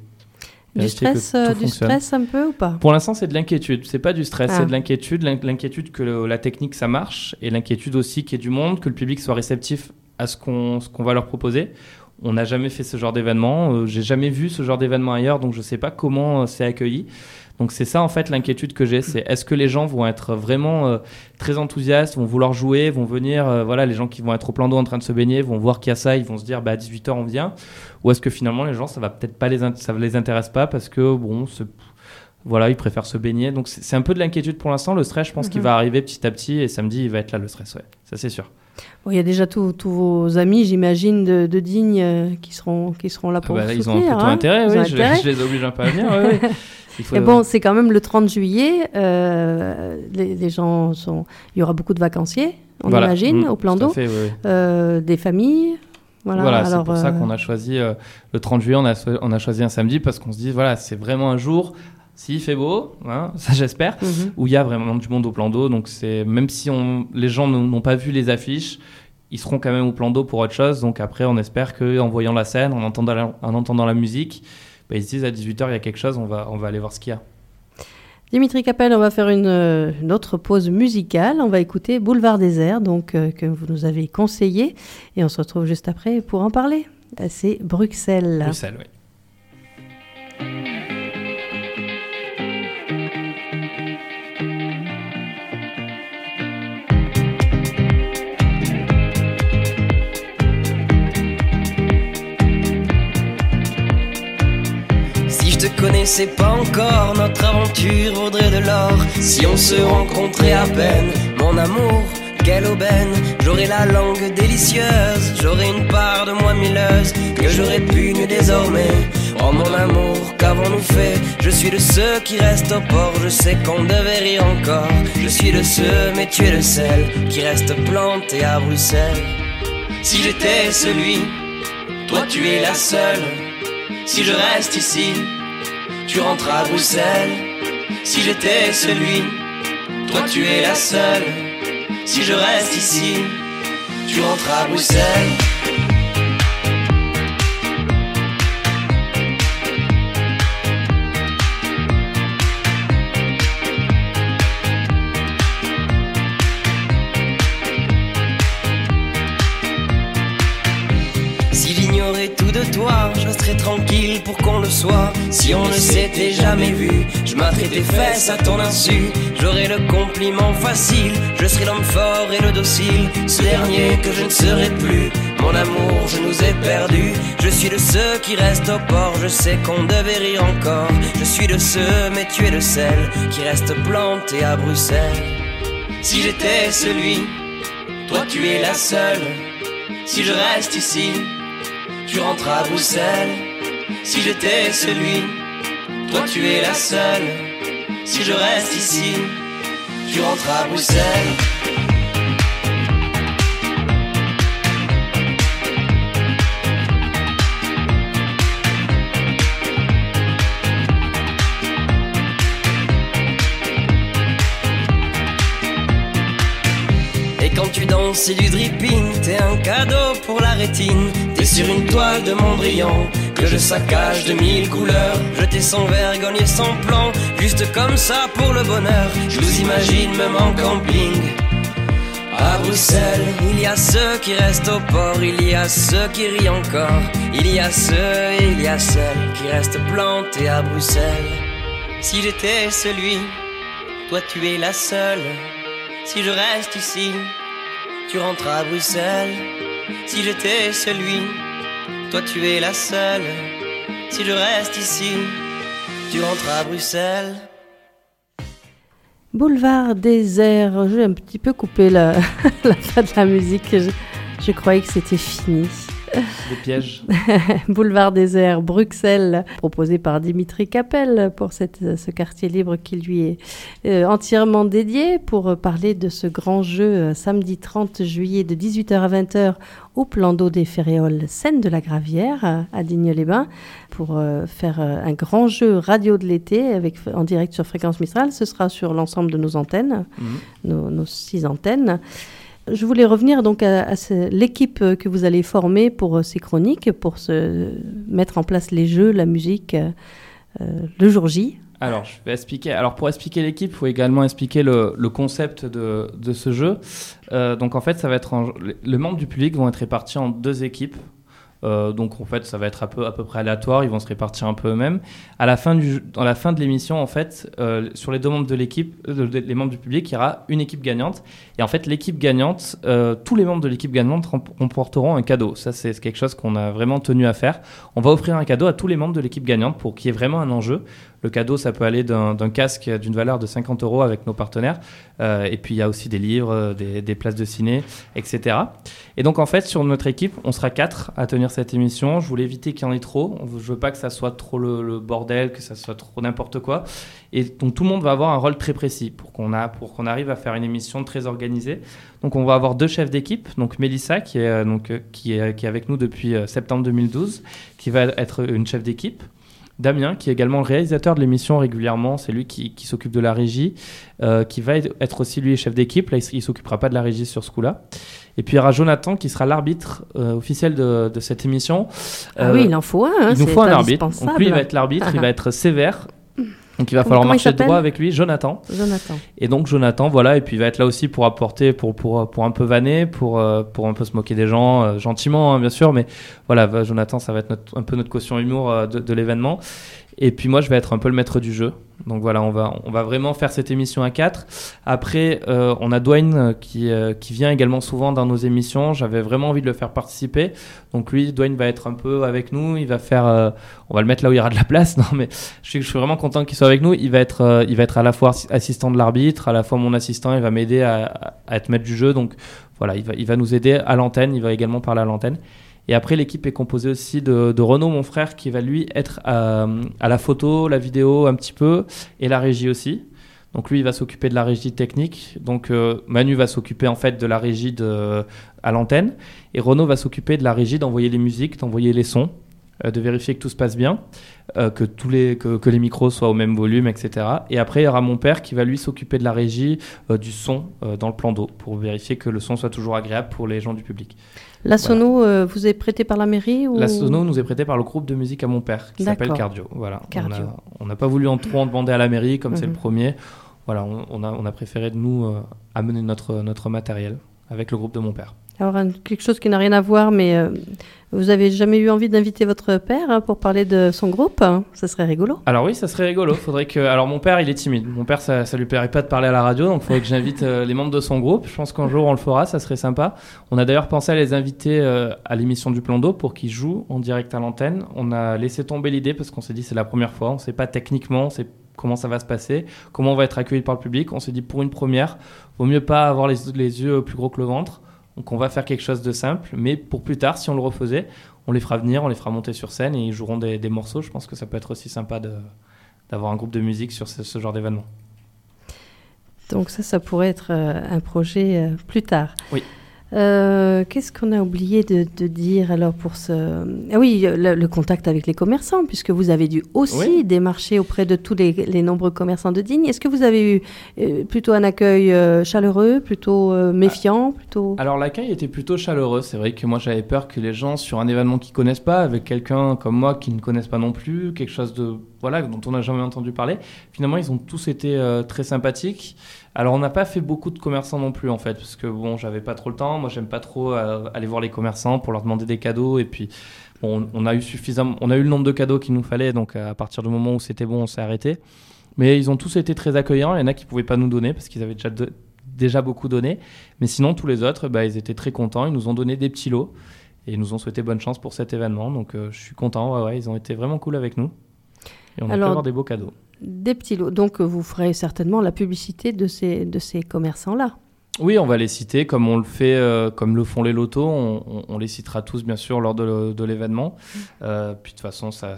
Du stress un peu ou pas ? Pour l'instant, c'est de l'inquiétude. C'est pas du stress, c'est de l'inquiétude. L'inquiétude que la technique, ça marche, et l'inquiétude aussi qu'il y ait du monde, que le public soit réceptif à ce qu'on va leur proposer. On n'a jamais fait ce genre d'événement, j'ai jamais vu ce genre d'événement ailleurs, donc je sais pas comment c'est accueilli. Donc c'est ça en fait l'inquiétude que j'ai, c'est est-ce que les gens vont être vraiment très enthousiastes, vont vouloir jouer, vont venir, les gens qui vont être au plan d'eau en train de se baigner, vont voir qu'il y a ça, ils vont se dire à 18h on vient, ou est-ce que finalement les gens ça va peut-être pas ça les intéresse pas parce que ils préfèrent se baigner. Donc c'est un peu de l'inquiétude pour l'instant. Le stress, je pense qu'il va arriver petit à petit et samedi il va être là le stress, ouais, ça c'est sûr. Bon, il y a déjà tous vos amis, j'imagine, de Digne qui seront là pour vous soutenir. Ils ont plutôt intérêt, oui. Je les oblige un peu à venir. Ouais. Et bon, c'est quand même le 30 juillet. Les gens sont... Il y aura beaucoup de vacanciers, on imagine, au plan d'eau. Des familles. Voilà, alors, c'est pour ça qu'on a choisi le 30 juillet. On a choisi un samedi parce qu'on se dit, c'est vraiment un jour... S'il fait beau, ça j'espère, où il y a vraiment du monde au plan d'eau. Donc même si les gens n'ont pas vu les affiches, ils seront quand même au plan d'eau pour autre chose. Donc après, on espère qu'en voyant la scène, en entendant la musique, ils se disent à 18h, il y a quelque chose, on va aller voir ce qu'il y a. Dimitri Capel, on va faire une autre pause musicale. On va écouter Boulevard Désert, que vous nous avez conseillé. Et on se retrouve juste après pour en parler. C'est Bruxelles. Bruxelles, oui. Connaissais pas encore, notre aventure vaudrait de l'or si on se rencontrait à peine. Mon amour, quelle aubaine, j'aurais la langue délicieuse, j'aurais une part de moi milleuse que j'aurais pu nu désormais. Oh mon amour, qu'avons-nous fait? Je suis de ceux qui restent au port, je sais qu'on devait rire encore. Je suis de ceux, mais tu es le seul qui reste planté à Bruxelles. Si j'étais celui, toi tu es la seule. Si je reste ici, tu rentres à Bruxelles. Si j'étais celui, toi tu es la seule. Si je reste ici, tu rentres à Bruxelles. Si j'ignorais tout de toi, je resterais tranquille pour qu'on le soit. Si on ne s'était jamais vu, je m'atterais tes fesses à ton insu. J'aurais le compliment facile, je serais l'homme fort et le docile. Ce dernier que je ne serai plus, mon amour, je nous ai perdus. Je suis de ceux qui restent au port, je sais qu'on devait rire encore. Je suis de ceux, mais tu es de celles qui restent plantées à Bruxelles. Si j'étais celui, toi tu es la seule. Si je reste ici, tu rentres à Bruxelles. Si j'étais celui, toi tu es la seule. Si je reste ici, tu rentres à Bruxelles. Et quand tu danses, c'est du dripping, t'es un cadeau pour la rétine. T'es sur une toile de Mondrian que je saccage de 1000 couleurs. Jeter sans vergogne et sans plan, juste comme ça pour le bonheur. Je vous imagine même en camping à Bruxelles. Il y a ceux qui restent au port, il y a ceux qui rient encore. Il y a ceux et il y a celles qui restent plantés à Bruxelles. Si j'étais celui, toi tu es la seule. Si je reste ici, tu rentres à Bruxelles. Si j'étais celui, toi tu es la seule. Si je reste ici, tu rentres à Bruxelles. Boulevard désert, j'ai un petit peu coupé la fin de la musique, je croyais que c'était fini. Des pièges. Boulevard désert, Bruxelles, proposé par Dimitri Capel pour ce quartier libre qui lui est entièrement dédié pour parler de ce grand jeu samedi 30 juillet de 18h à 20h au plan d'eau des Ferréoles, Seine de la Gravière à Digne-les-Bains pour faire un grand jeu radio de l'été en direct sur Fréquence Mistral. Ce sera sur l'ensemble de nos antennes, nos 6 antennes. Je voulais revenir donc à l'équipe que vous allez former pour ces chroniques, pour mettre en place les jeux, la musique, le jour J. Alors, je vais expliquer. Alors, pour expliquer l'équipe, il faut également expliquer le concept de ce jeu. Donc, en fait, ça va être les membres du public vont être répartis en 2 équipes. Donc en fait ça va être à peu près aléatoire, ils vont se répartir un peu eux-mêmes. Dans la fin de l'émission en fait, sur les 2 membres de l'équipe, les membres du public, il y aura une équipe gagnante. Et en fait l'équipe gagnante, tous les membres de l'équipe gagnante remporteront un cadeau. Ça c'est quelque chose qu'on a vraiment tenu à faire. On va offrir un cadeau à tous les membres de l'équipe gagnante pour qu'il y ait vraiment un enjeu. Le cadeau, ça peut aller d'un casque d'une valeur de 50 € avec nos partenaires. Et puis, il y a aussi des livres, des places de ciné, etc. Et donc, en fait, sur notre équipe, on sera 4 à tenir cette émission. Je voulais éviter qu'il y en ait trop. Je ne veux pas que ça soit trop le bordel, que ça soit trop n'importe quoi. Et donc, tout le monde va avoir un rôle très précis pour qu'on arrive à faire une émission très organisée. Donc, on va avoir 2 chefs d'équipe. Donc, Mélissa, qui est avec nous depuis septembre 2012, qui va être une chef d'équipe. Damien, qui est également le réalisateur de l'émission régulièrement, c'est lui qui s'occupe de la régie, qui va être aussi lui chef d'équipe. Là, il ne s'occupera pas de la régie sur ce coup-là. Et puis il y aura Jonathan qui sera l'arbitre officiel de cette émission. Oui, il en faut un. Il nous faut un arbitre. Donc lui, il va être l'arbitre, il va être sévère. Donc il va falloir marcher droit avec lui, Jonathan. Et donc Jonathan, voilà, et puis il va être là aussi pour apporter, pour un peu vanner, pour un peu se moquer des gens, gentiment hein, bien sûr, mais voilà, Jonathan, ça va être un peu notre caution humour de l'événement. Et puis moi, je vais être un peu le maître du jeu. Donc voilà, on va vraiment faire cette émission à 4. Après, on a Dwayne qui vient également souvent dans nos émissions. J'avais vraiment envie de le faire participer. Donc lui, Dwayne va être un peu avec nous. Il va faire, on va le mettre là où il y aura de la place. Non, mais je suis vraiment content qu'il soit avec nous. Il va être à la fois assistant de l'arbitre, à la fois mon assistant. Il va m'aider à être maître du jeu. Donc voilà, il va nous aider à l'antenne. Il va également parler à l'antenne. Et après, l'équipe est composée aussi de Renaud, mon frère, qui va lui être à la photo, la vidéo un petit peu, et la régie aussi. Donc lui, il va s'occuper de la régie technique. Donc Manu va s'occuper en fait de la régie à l'antenne. Et Renaud va s'occuper de la régie, d'envoyer les musiques, d'envoyer les sons, de vérifier que tout se passe bien, que les micros soient au même volume, etc. Et après, il y aura mon père qui va lui s'occuper de la régie du son dans le plan d'eau pour vérifier que le son soit toujours agréable pour les gens du public. La sono vous est prêtée par la mairie ou... La sono nous est prêtée par le groupe de musique à mon père qui s'appelle Cardio. Voilà. Cardio. On n'a pas voulu trop en demander à la mairie comme c'est le premier. Voilà, on a préféré de nous amener notre matériel avec le groupe de mon père. Alors, quelque chose qui n'a rien à voir, mais vous avez jamais eu envie d'inviter votre père pour parler de son groupe? Ça serait rigolo. Alors oui, ça serait rigolo. Faudrait que... Alors mon père, il est timide. Mon père, ça lui plairait pas de parler à la radio, donc il faudrait que j'invite les membres de son groupe. Je pense qu'un jour on le fera, ça serait sympa. On a d'ailleurs pensé à les inviter à l'émission du Plan d'eau pour qu'ils jouent en direct à l'antenne. On a laissé tomber l'idée parce qu'on s'est dit c'est la première fois, on sait pas techniquement, on sait comment ça va se passer, comment on va être accueilli par le public. On s'est dit pour une première, vaut mieux pas avoir les yeux plus gros que le ventre. Donc on va faire quelque chose de simple, mais pour plus tard, si on le refaisait, on les fera venir, on les fera monter sur scène et ils joueront des morceaux. Je pense que ça peut être aussi sympa d'avoir un groupe de musique sur ce genre d'événement. Donc ça pourrait être un projet plus tard. Oui. Qu'est-ce qu'on a oublié de dire alors pour ce... Ah oui, le contact avec les commerçants, puisque vous avez dû aussi démarcher auprès de tous les nombreux commerçants de Digne. Est-ce que vous avez eu plutôt un accueil chaleureux, plutôt méfiant plutôt... Alors l'accueil était plutôt chaleureux. C'est vrai que moi j'avais peur que les gens sur un événement qu'ils ne connaissent pas, avec quelqu'un comme moi qui ne connaissent pas non plus, quelque chose dont on n'a jamais entendu parler, finalement ils ont tous été très sympathiques. Alors on n'a pas fait beaucoup de commerçants non plus en fait, parce que bon, j'avais pas trop le temps. Moi j'aime pas trop aller voir les commerçants pour leur demander des cadeaux, et puis bon, on a eu le nombre de cadeaux qu'il nous fallait, donc à partir du moment où c'était bon, on s'est arrêté. Mais ils ont tous été très accueillants. Il y en a qui pouvaient pas nous donner parce qu'ils avaient déjà beaucoup donné, mais sinon tous les autres, ils étaient très contents. Ils nous ont donné des petits lots et ils nous ont souhaité bonne chance pour cet événement. Donc je suis content. Ouais, ils ont été vraiment cool avec nous et on a pu avoir des beaux cadeaux. Des petits lots. Donc, vous ferez certainement la publicité de ces commerçants-là. Oui, on va les citer comme on le fait, comme le font les lotos. On les citera tous, bien sûr, lors de l'événement. Puis, de toute façon, ça,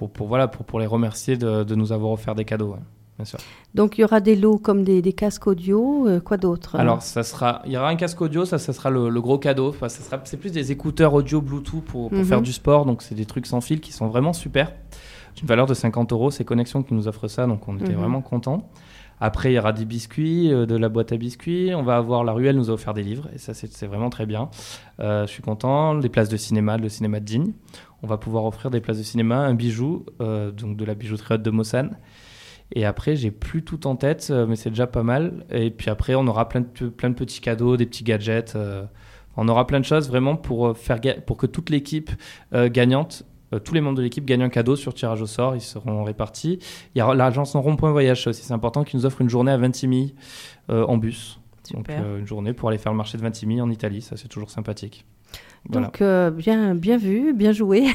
pour les remercier de nous avoir offert des cadeaux, ouais, bien sûr. Donc, il y aura des lots comme des casques audio. Quoi d'autre? Alors, il y aura un casque audio. Ça sera le gros cadeau. Enfin, c'est plus des écouteurs audio Bluetooth pour faire du sport. Donc, c'est des trucs sans fil qui sont vraiment super. Une valeur de 50 €, c'est Connexion qui nous offre ça, donc on était vraiment contents. Après, il y aura des biscuits, de la boîte à biscuits. On va avoir, la Ruelle nous a offert des livres, et ça, c'est vraiment très bien. Je suis content. Des places de cinéma, le cinéma de Digne. On va pouvoir offrir des places de cinéma, un bijou, donc de la bijouterie Haute de Mossane. Et après, j'ai plus tout en tête, mais c'est déjà pas mal. Et puis après, on aura plein de petits cadeaux, des petits gadgets. On aura plein de choses vraiment pour que toute l'équipe gagnante, tous les membres de l'équipe gagnent un cadeau sur tirage au sort. Ils seront répartis. Il y a l'agence en rond-point voyage aussi, c'est important, qui nous offre une journée à Ventimille en bus. Super. Donc une journée pour aller faire le marché de Ventimille en Italie, ça c'est toujours sympathique. Voilà. Donc bien vu, bien joué,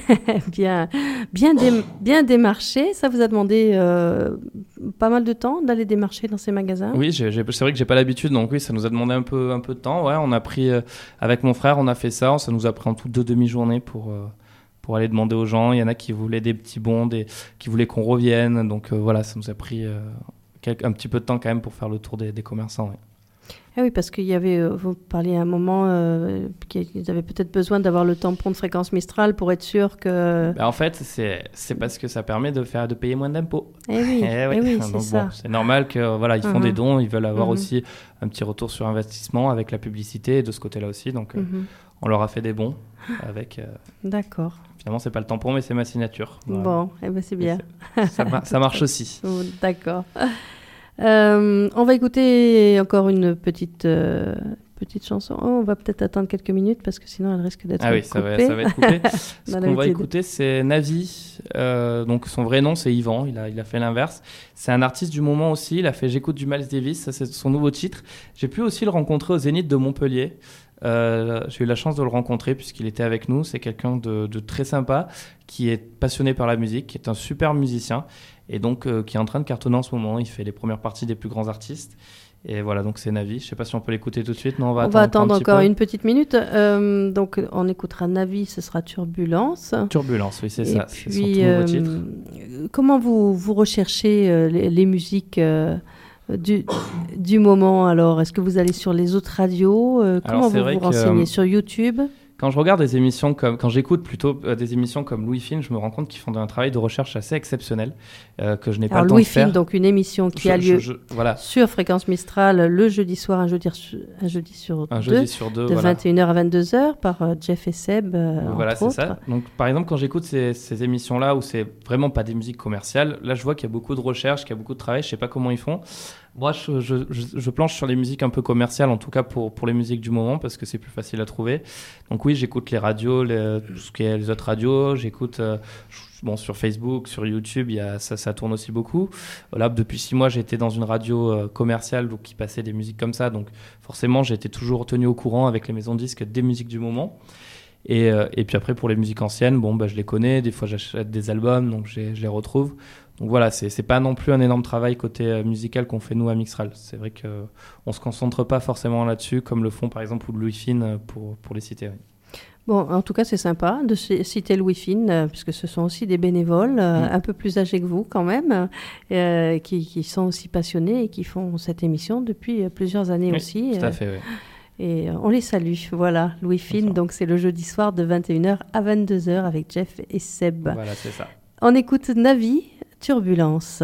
bien démarché. Ça vous a demandé pas mal de temps d'aller démarcher dans ces magasins? Oui, c'est vrai que j'ai pas l'habitude, donc oui, ça nous a demandé un peu de temps. Ouais, on a pris avec mon frère, on a fait ça. Ça nous a pris en tout 2 demi-journées pour aller demander aux gens. Il y en a qui voulaient des petits bons, qui voulaient qu'on revienne. Donc voilà, ça nous a pris un petit peu de temps quand même pour faire le tour des commerçants. Ouais. Ah oui, parce qu'il y avait, vous parliez à un moment qu'ils avaient peut-être besoin d'avoir le tampon de fréquence Mistral pour être sûr que... En fait, c'est parce que ça permet de payer moins d'impôts. Eh oui, c'est donc, ça. Bon, c'est normal qu'ils font des dons, ils veulent avoir aussi un petit retour sur investissement avec la publicité et de ce côté-là aussi. Donc on leur a fait des bons avec... D'accord. Finalement, c'est pas le tampon, mais c'est ma signature. Voilà. Bon, c'est bien. Ça marche aussi. D'accord. On va écouter encore une petite chanson. On va peut-être attendre quelques minutes parce que sinon elle risque d'être coupée. Ça va être coupé. Ce qu'on va écouter, c'est Navi. Donc son vrai nom, c'est Yvan. Il a fait l'inverse. C'est un artiste du moment aussi. Il a fait J'écoute du Miles Davis. Ça, c'est son nouveau titre. J'ai pu aussi le rencontrer au Zénith de Montpellier. J'ai eu la chance de le rencontrer puisqu'il était avec nous. C'est quelqu'un de très sympa, qui est passionné par la musique, qui est un super musicien et donc qui est en train de cartonner en ce moment. Il fait les premières parties des plus grands artistes. Et voilà, donc c'est Navi. Je ne sais pas si on peut l'écouter tout de suite. Non, on va attendre encore une petite minute. Donc on écoutera Navi, ce sera Turbulence. Turbulence, oui, c'est ça. Puis, c'est son tout nouveau titre. Comment vous recherchez les musiques du moment. Alors, est-ce que vous allez sur les autres radios Comment c'est vous vrai vous que, renseignez sur YouTube? Quand je regarde des émissions quand j'écoute plutôt des émissions comme Louis Fine, je me rends compte qu'ils font un travail de recherche assez exceptionnel que je n'ai pas le temps Louis de faire. Fine, donc une émission qui a lieu voilà. sur Fréquence Mistral le jeudi soir, un jeudi sur deux, de voilà. 21h à 22h par Jeff et Seb. Voilà, c'est autres. ça. Donc, par exemple, quand j'écoute ces émissions-là où c'est vraiment pas des musiques commerciales, là, je vois qu'il y a beaucoup de recherche, qu'il y a beaucoup de travail. Je sais pas comment ils font. Moi, je planche sur les musiques un peu commerciales, en tout cas pour les musiques du moment, parce que c'est plus facile à trouver. Donc oui, j'écoute les radios, tout ce qui est les autres radios. J'écoute sur Facebook, sur YouTube, ça tourne aussi beaucoup. Là, depuis 6 mois, j'étais dans une radio commerciale donc, qui passait des musiques comme ça. Donc forcément, j'ai été toujours tenu au courant avec les maisons de disques des musiques du moment. Et puis après, pour les musiques anciennes, je les connais. Des fois, j'achète des albums, donc je les retrouve. Donc voilà, c'est pas non plus un énorme travail côté musical qu'on fait nous à Mixral. C'est vrai qu'on se concentre pas forcément là-dessus, comme le font par exemple Louis Fine pour les citer. Oui. Bon, en tout cas, c'est sympa de citer Louis Fine, puisque ce sont aussi des bénévoles, un peu plus âgés que vous quand même, qui sont aussi passionnés et qui font cette émission depuis plusieurs années aussi. Tout à fait, oui. Et on les salue. Voilà, Louis Fine, Bonsoir. donc c'est le jeudi soir de 21h à 22h avec Jeff et Seb. Voilà, c'est ça. On écoute Navi, Turbulence.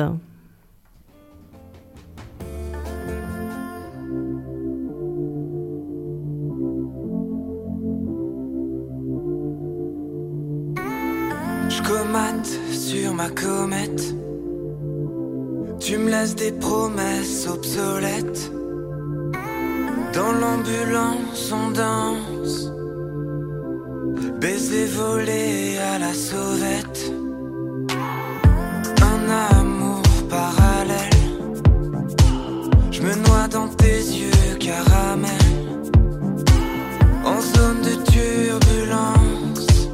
Je comate sur ma comète. Tu me laisses des promesses obsolètes. Dans l'ambulance on danse. Baiser volé à la sauvette. Un amour parallèle. Je me noie dans tes yeux caramel. En zone de turbulence.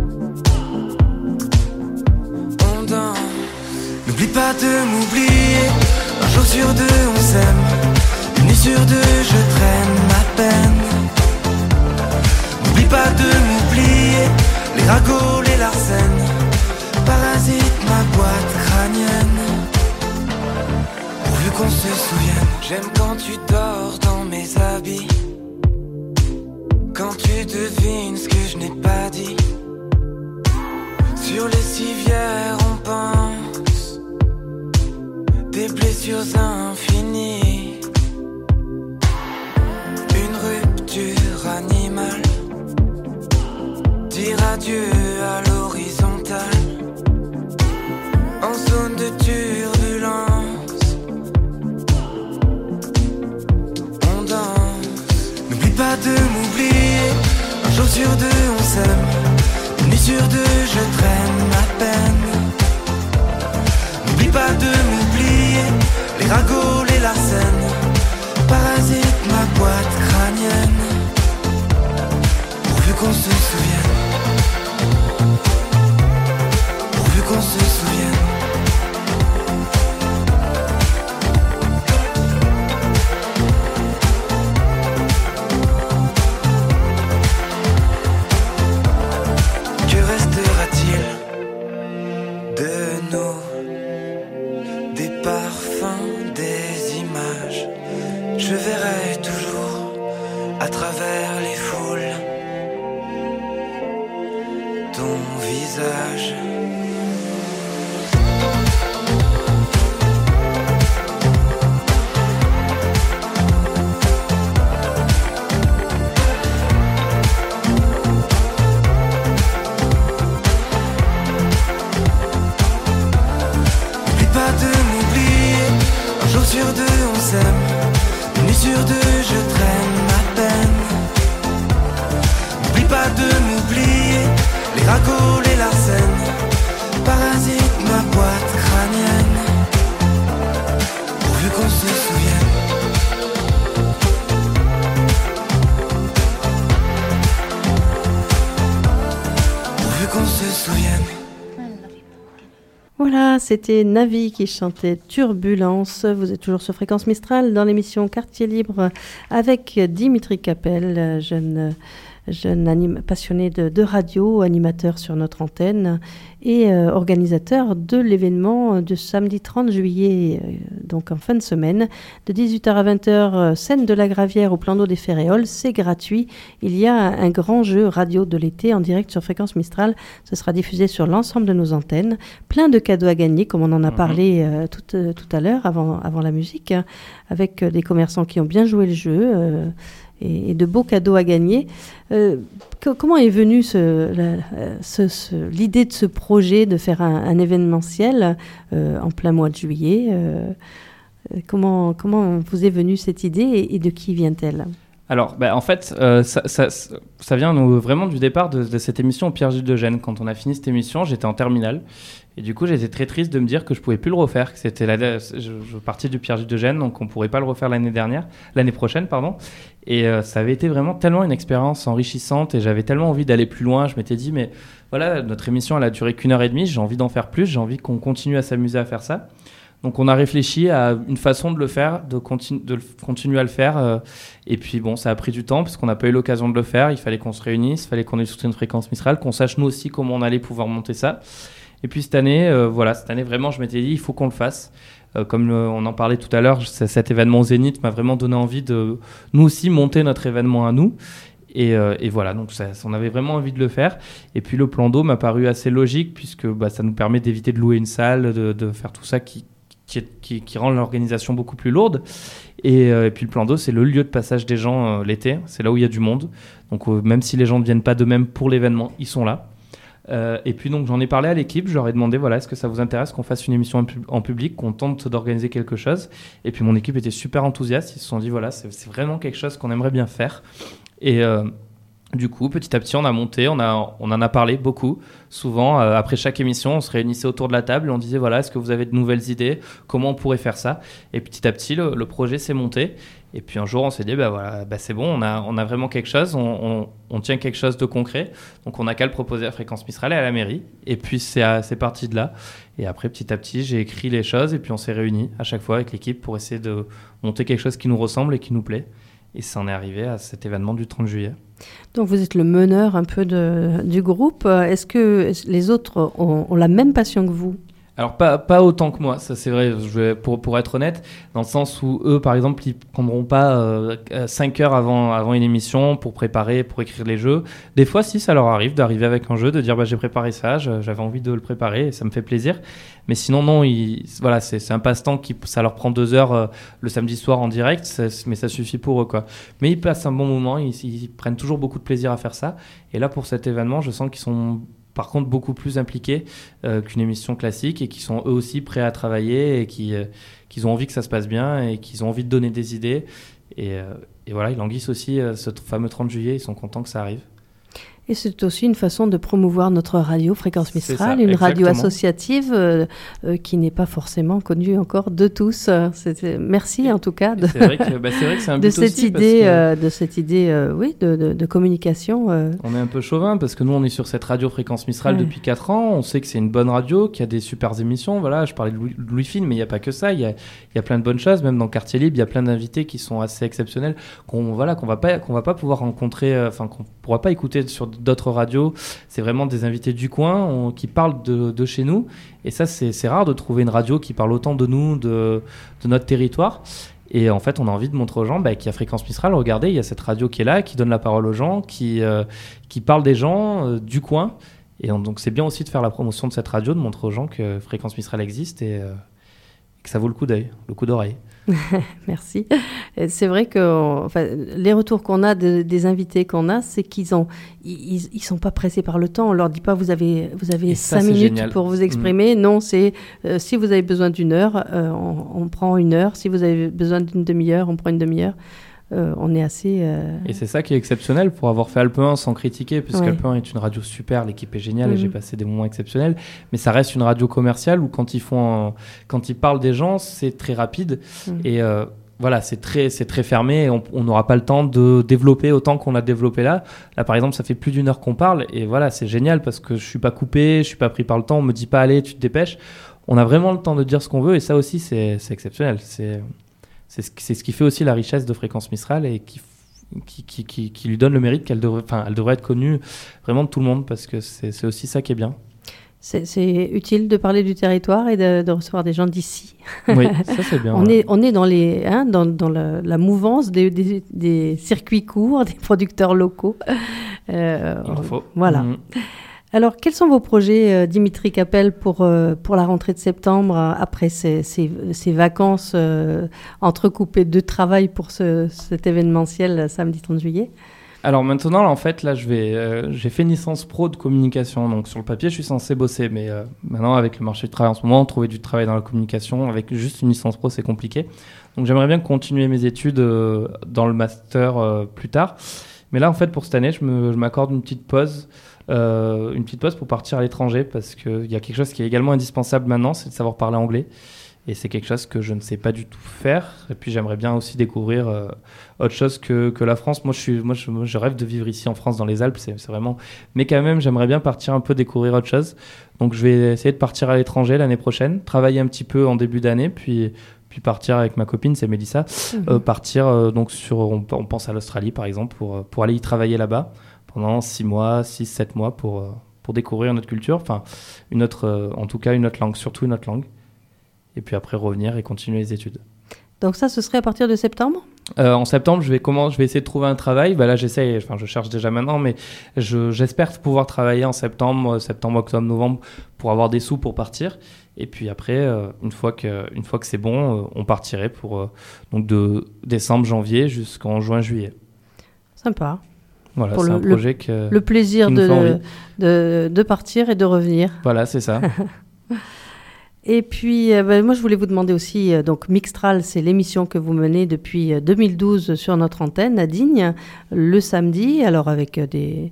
On danse. N'oublie pas de m'oublier. Un jour sur deux on s'aime. Une nuit sur deux je traîne ma peine. N'oublie pas de m'oublier. Les ragots, les larcènes parasite ma boîte crânienne. Pourvu qu'on se souvienne. J'aime quand tu dors dans mes habits. Quand tu devines ce que je n'ai pas dit. Sur les civières on pense. Des blessures infinies. Une rupture animale. Dire adieu à l'horizontale. En zone de turbulence. On danse. N'oublie pas de m'oublier. Un jour sur deux on s'aime. Une nuit sur deux je traîne ma peine. N'oublie pas de m'oublier. Les ragots, les larcènes parasitent ma boîte crânienne. Pourvu qu'on se souvienne. Pourvu qu'on se souvienne. Que restera-t-il de nous? Des parfums, des images. Je verrai toujours à travers les foules ton visage. N'oublie pas de m'oublier. Un jour sur deux on s'aime. Une nuit sur deux je traîne ma peine. N'oublie pas de m'oublier. Les ragots, les larcènes parasitent ma boîte crânienne. Pourvu qu'on se souvienne. Pourvu qu'on se souvienne. Voilà, c'était Navi qui chantait Turbulence. Vous êtes toujours sur Fréquence Mistral dans l'émission Quartier Libre avec Dimitri Capel, jeune jeune passionné de radio, animateur sur notre antenne et organisateur de l'événement de samedi 30 juillet, donc en fin de semaine, de 18h à 20h, scène de la Gravière au plan d'eau des Ferréoles. C'est gratuit. Il y a un grand jeu radio de l'été en direct sur Fréquence Mistral. Ce sera diffusé sur l'ensemble de nos antennes. Plein de cadeaux à gagner, comme on en a parlé tout à l'heure, avant la musique, avec des commerçants qui ont bien joué le jeu et de beaux cadeaux à gagner. Comment est venue l'idée de ce projet de faire un événementiel en plein mois de juillet comment vous est venue cette idée et de qui vient-elle ? Alors, en fait, ça vient vraiment du départ de cette émission au Pierre-Gilles de Gênes. Quand on a fini cette émission, j'étais en terminale. Et du coup, j'étais très triste de me dire que je ne pouvais plus le refaire. Que c'était je partais du Pierre-Gilles de Gênes, donc on ne pourrait pas le refaire l'année prochaine. Et ça avait été vraiment tellement une expérience enrichissante et j'avais tellement envie d'aller plus loin. Je m'étais dit, mais voilà, notre émission, elle a duré qu'1h30. J'ai envie d'en faire plus. J'ai envie qu'on continue à s'amuser à faire ça. Donc on a réfléchi à une façon de le faire, de continuer à le faire. Et puis bon, ça a pris du temps parce qu'on n'a pas eu l'occasion de le faire. Il fallait qu'on se réunisse, il fallait qu'on ait le soutien de Fréquence Mistral, qu'on sache nous aussi comment on allait pouvoir monter ça. Et puis cette année, vraiment, je m'étais dit, il faut qu'on le fasse. Comme on en parlait tout à l'heure, cet événement au Zénith m'a vraiment donné envie de nous aussi monter notre événement à nous. Et voilà, donc on avait vraiment envie de le faire. Et puis le plan d'eau m'a paru assez logique puisque ça nous permet d'éviter de louer une salle, de faire tout ça qui rend l'organisation beaucoup plus lourde. Et puis le plan d'eau, c'est le lieu de passage des gens l'été. C'est là où il y a du monde. Donc même si les gens ne viennent pas d'eux-mêmes pour l'événement, ils sont là. Et puis donc j'en ai parlé à l'équipe, je leur ai demandé est-ce que ça vous intéresse qu'on fasse une émission en public, qu'on tente d'organiser quelque chose. Et puis mon équipe était super enthousiaste, ils se sont dit c'est vraiment quelque chose qu'on aimerait bien faire. Et du coup, petit à petit, on a monté, on en a parlé beaucoup. Souvent, après chaque émission, on se réunissait autour de la table et on disait est-ce que vous avez de nouvelles idées ? Comment on pourrait faire ça ? Et petit à petit, le projet s'est monté. Et puis un jour, on s'est dit c'est bon, on a vraiment quelque chose, on tient quelque chose de concret. Donc on n'a qu'à le proposer à Fréquence Mistral et à la mairie. Et puis c'est parti de là. Et après, petit à petit, j'ai écrit les choses et puis on s'est réunis à chaque fois avec l'équipe pour essayer de monter quelque chose qui nous ressemble et qui nous plaît. Et ça en est arrivé à cet événement du 30 juillet. Donc vous êtes le meneur un peu du groupe. Est-ce que les autres ont la même passion que vous ? Alors pas autant que moi, ça c'est vrai, pour être honnête, dans le sens où eux par exemple ils prendront pas 5 heures avant une émission pour préparer, pour écrire les jeux. Des fois si ça leur arrive d'arriver avec un jeu, de dire j'ai préparé ça, j'avais envie de le préparer et ça me fait plaisir. Mais sinon non, c'est un passe-temps ça leur prend 2 heures le samedi soir en direct, mais ça suffit pour eux quoi. Mais ils passent un bon moment, ils prennent toujours beaucoup de plaisir à faire ça. Et là pour cet événement, je sens qu'ils sont par contre beaucoup plus impliqués qu'une émission classique et qui sont eux aussi prêts à travailler et qu'ils ont envie que ça se passe bien et qu'ils ont envie de donner des idées. Et voilà, ils languissent aussi ce fameux 30 juillet, ils sont contents que ça arrive. Et c'est aussi une façon de promouvoir notre radio Fréquence Mistral, une exactement. Radio associative qui n'est pas forcément connue encore de tous. Merci en tout cas c'est vrai que c'est un but cette aussi, idée, de cette idée de communication. On est un peu chauvin parce que nous on est sur cette radio Fréquence Mistral depuis 4 ans. On sait que c'est une bonne radio, qu'il y a des super émissions. Voilà, je parlais de Louis Fine, mais il n'y a pas que ça. Il y a plein de bonnes choses. Même dans Quartier Libre, il y a plein d'invités qui sont assez exceptionnels qu'on va pas pouvoir rencontrer, qu'on pourra pas écouter sur d'autres radios. C'est vraiment des invités du coin qui parlent de chez nous. Et ça, c'est rare de trouver une radio qui parle autant de nous, de notre territoire. Et en fait, on a envie de montrer aux gens qu'il y a Fréquence Mistral. Regardez, il y a cette radio qui est là, qui donne la parole aux gens, qui parle des gens du coin. Et donc, c'est bien aussi de faire la promotion de cette radio, de montrer aux gens que Fréquence Mistral existe et que ça vaut le coup d'œil, le coup d'oreille. Merci. C'est vrai que les retours qu'on a des invités qu'on a, c'est qu'ils sont pas pressés par le temps. On leur dit pas vous avez 5 minutes génial. Pour vous exprimer. Non, c'est si vous avez besoin d'une heure, on prend une heure. Si vous avez besoin d'une demi-heure, on prend une demi-heure. On est assez... Et c'est ça qui est exceptionnel pour avoir fait Alpe 1 sans critiquer, puisqu'Alpe 1 est une radio super, l'équipe est géniale et j'ai passé des moments exceptionnels, mais ça reste une radio commerciale où quand ils parlent des gens, c'est très rapide et voilà, c'est très fermé et on n'aura pas le temps de développer autant qu'on a développé là. Là, par exemple, ça fait plus d'1 heure qu'on parle et voilà, c'est génial parce que je suis pas coupé, je suis pas pris par le temps, on me dit pas allez, tu te dépêches. On a vraiment le temps de dire ce qu'on veut et ça aussi, c'est exceptionnel. C'est ce qui fait aussi la richesse de Fréquence Mistral et qui lui donne le mérite qu'elle devrait, elle devrait être connue vraiment de tout le monde, parce que c'est aussi ça qui est bien. C'est utile de parler du territoire et de recevoir des gens d'ici. Oui, ça c'est bien. On est dans, dans la mouvance des circuits courts, des producteurs locaux. Il faut. Voilà. Alors, quels sont vos projets, Dimitri Capel, pour la rentrée de septembre, après ces vacances entrecoupées de travail pour cet événementiel samedi 30 juillet? Alors maintenant, là, en fait, là, j'ai fait une licence pro de communication. Donc sur le papier, je suis censé bosser. Mais maintenant, avec le marché du travail en ce moment, trouver du travail dans la communication, avec juste une licence pro, c'est compliqué. Donc j'aimerais bien continuer mes études dans le master plus tard. Mais là, en fait, pour cette année, je m'accorde une petite pause pour partir à l'étranger, parce qu'il y a quelque chose qui est également indispensable maintenant, c'est de savoir parler anglais. Et c'est quelque chose que je ne sais pas du tout faire. Et puis j'aimerais bien aussi découvrir autre chose que la France. Moi, je rêve de vivre ici en France, dans les Alpes. C'est vraiment... Mais quand même, j'aimerais bien partir un peu découvrir autre chose. Donc je vais essayer de partir à l'étranger l'année prochaine, travailler un petit peu en début d'année, puis partir avec ma copine, c'est Mélissa, partir donc on pense à l'Australie par exemple, pour aller y travailler là-bas pendant 6-7 mois pour découvrir notre culture, enfin en tout cas une autre langue, surtout une autre langue. Et puis après revenir et continuer les études. Donc ça, ce serait à partir de septembre ? En septembre, je vais essayer de trouver un travail. Là, je cherche déjà maintenant, mais j'espère pouvoir travailler en septembre, octobre, novembre, pour avoir des sous pour partir. Et puis après, une fois que c'est bon, on partirait donc de décembre, janvier jusqu'en juin, juillet. Sympa. Voilà, pour c'est un projet le plaisir de partir et de revenir. Voilà, c'est ça. Et puis, moi, je voulais vous demander aussi, donc Mixtral, c'est l'émission que vous menez depuis 2012 sur notre antenne à Digne, le samedi, alors avec des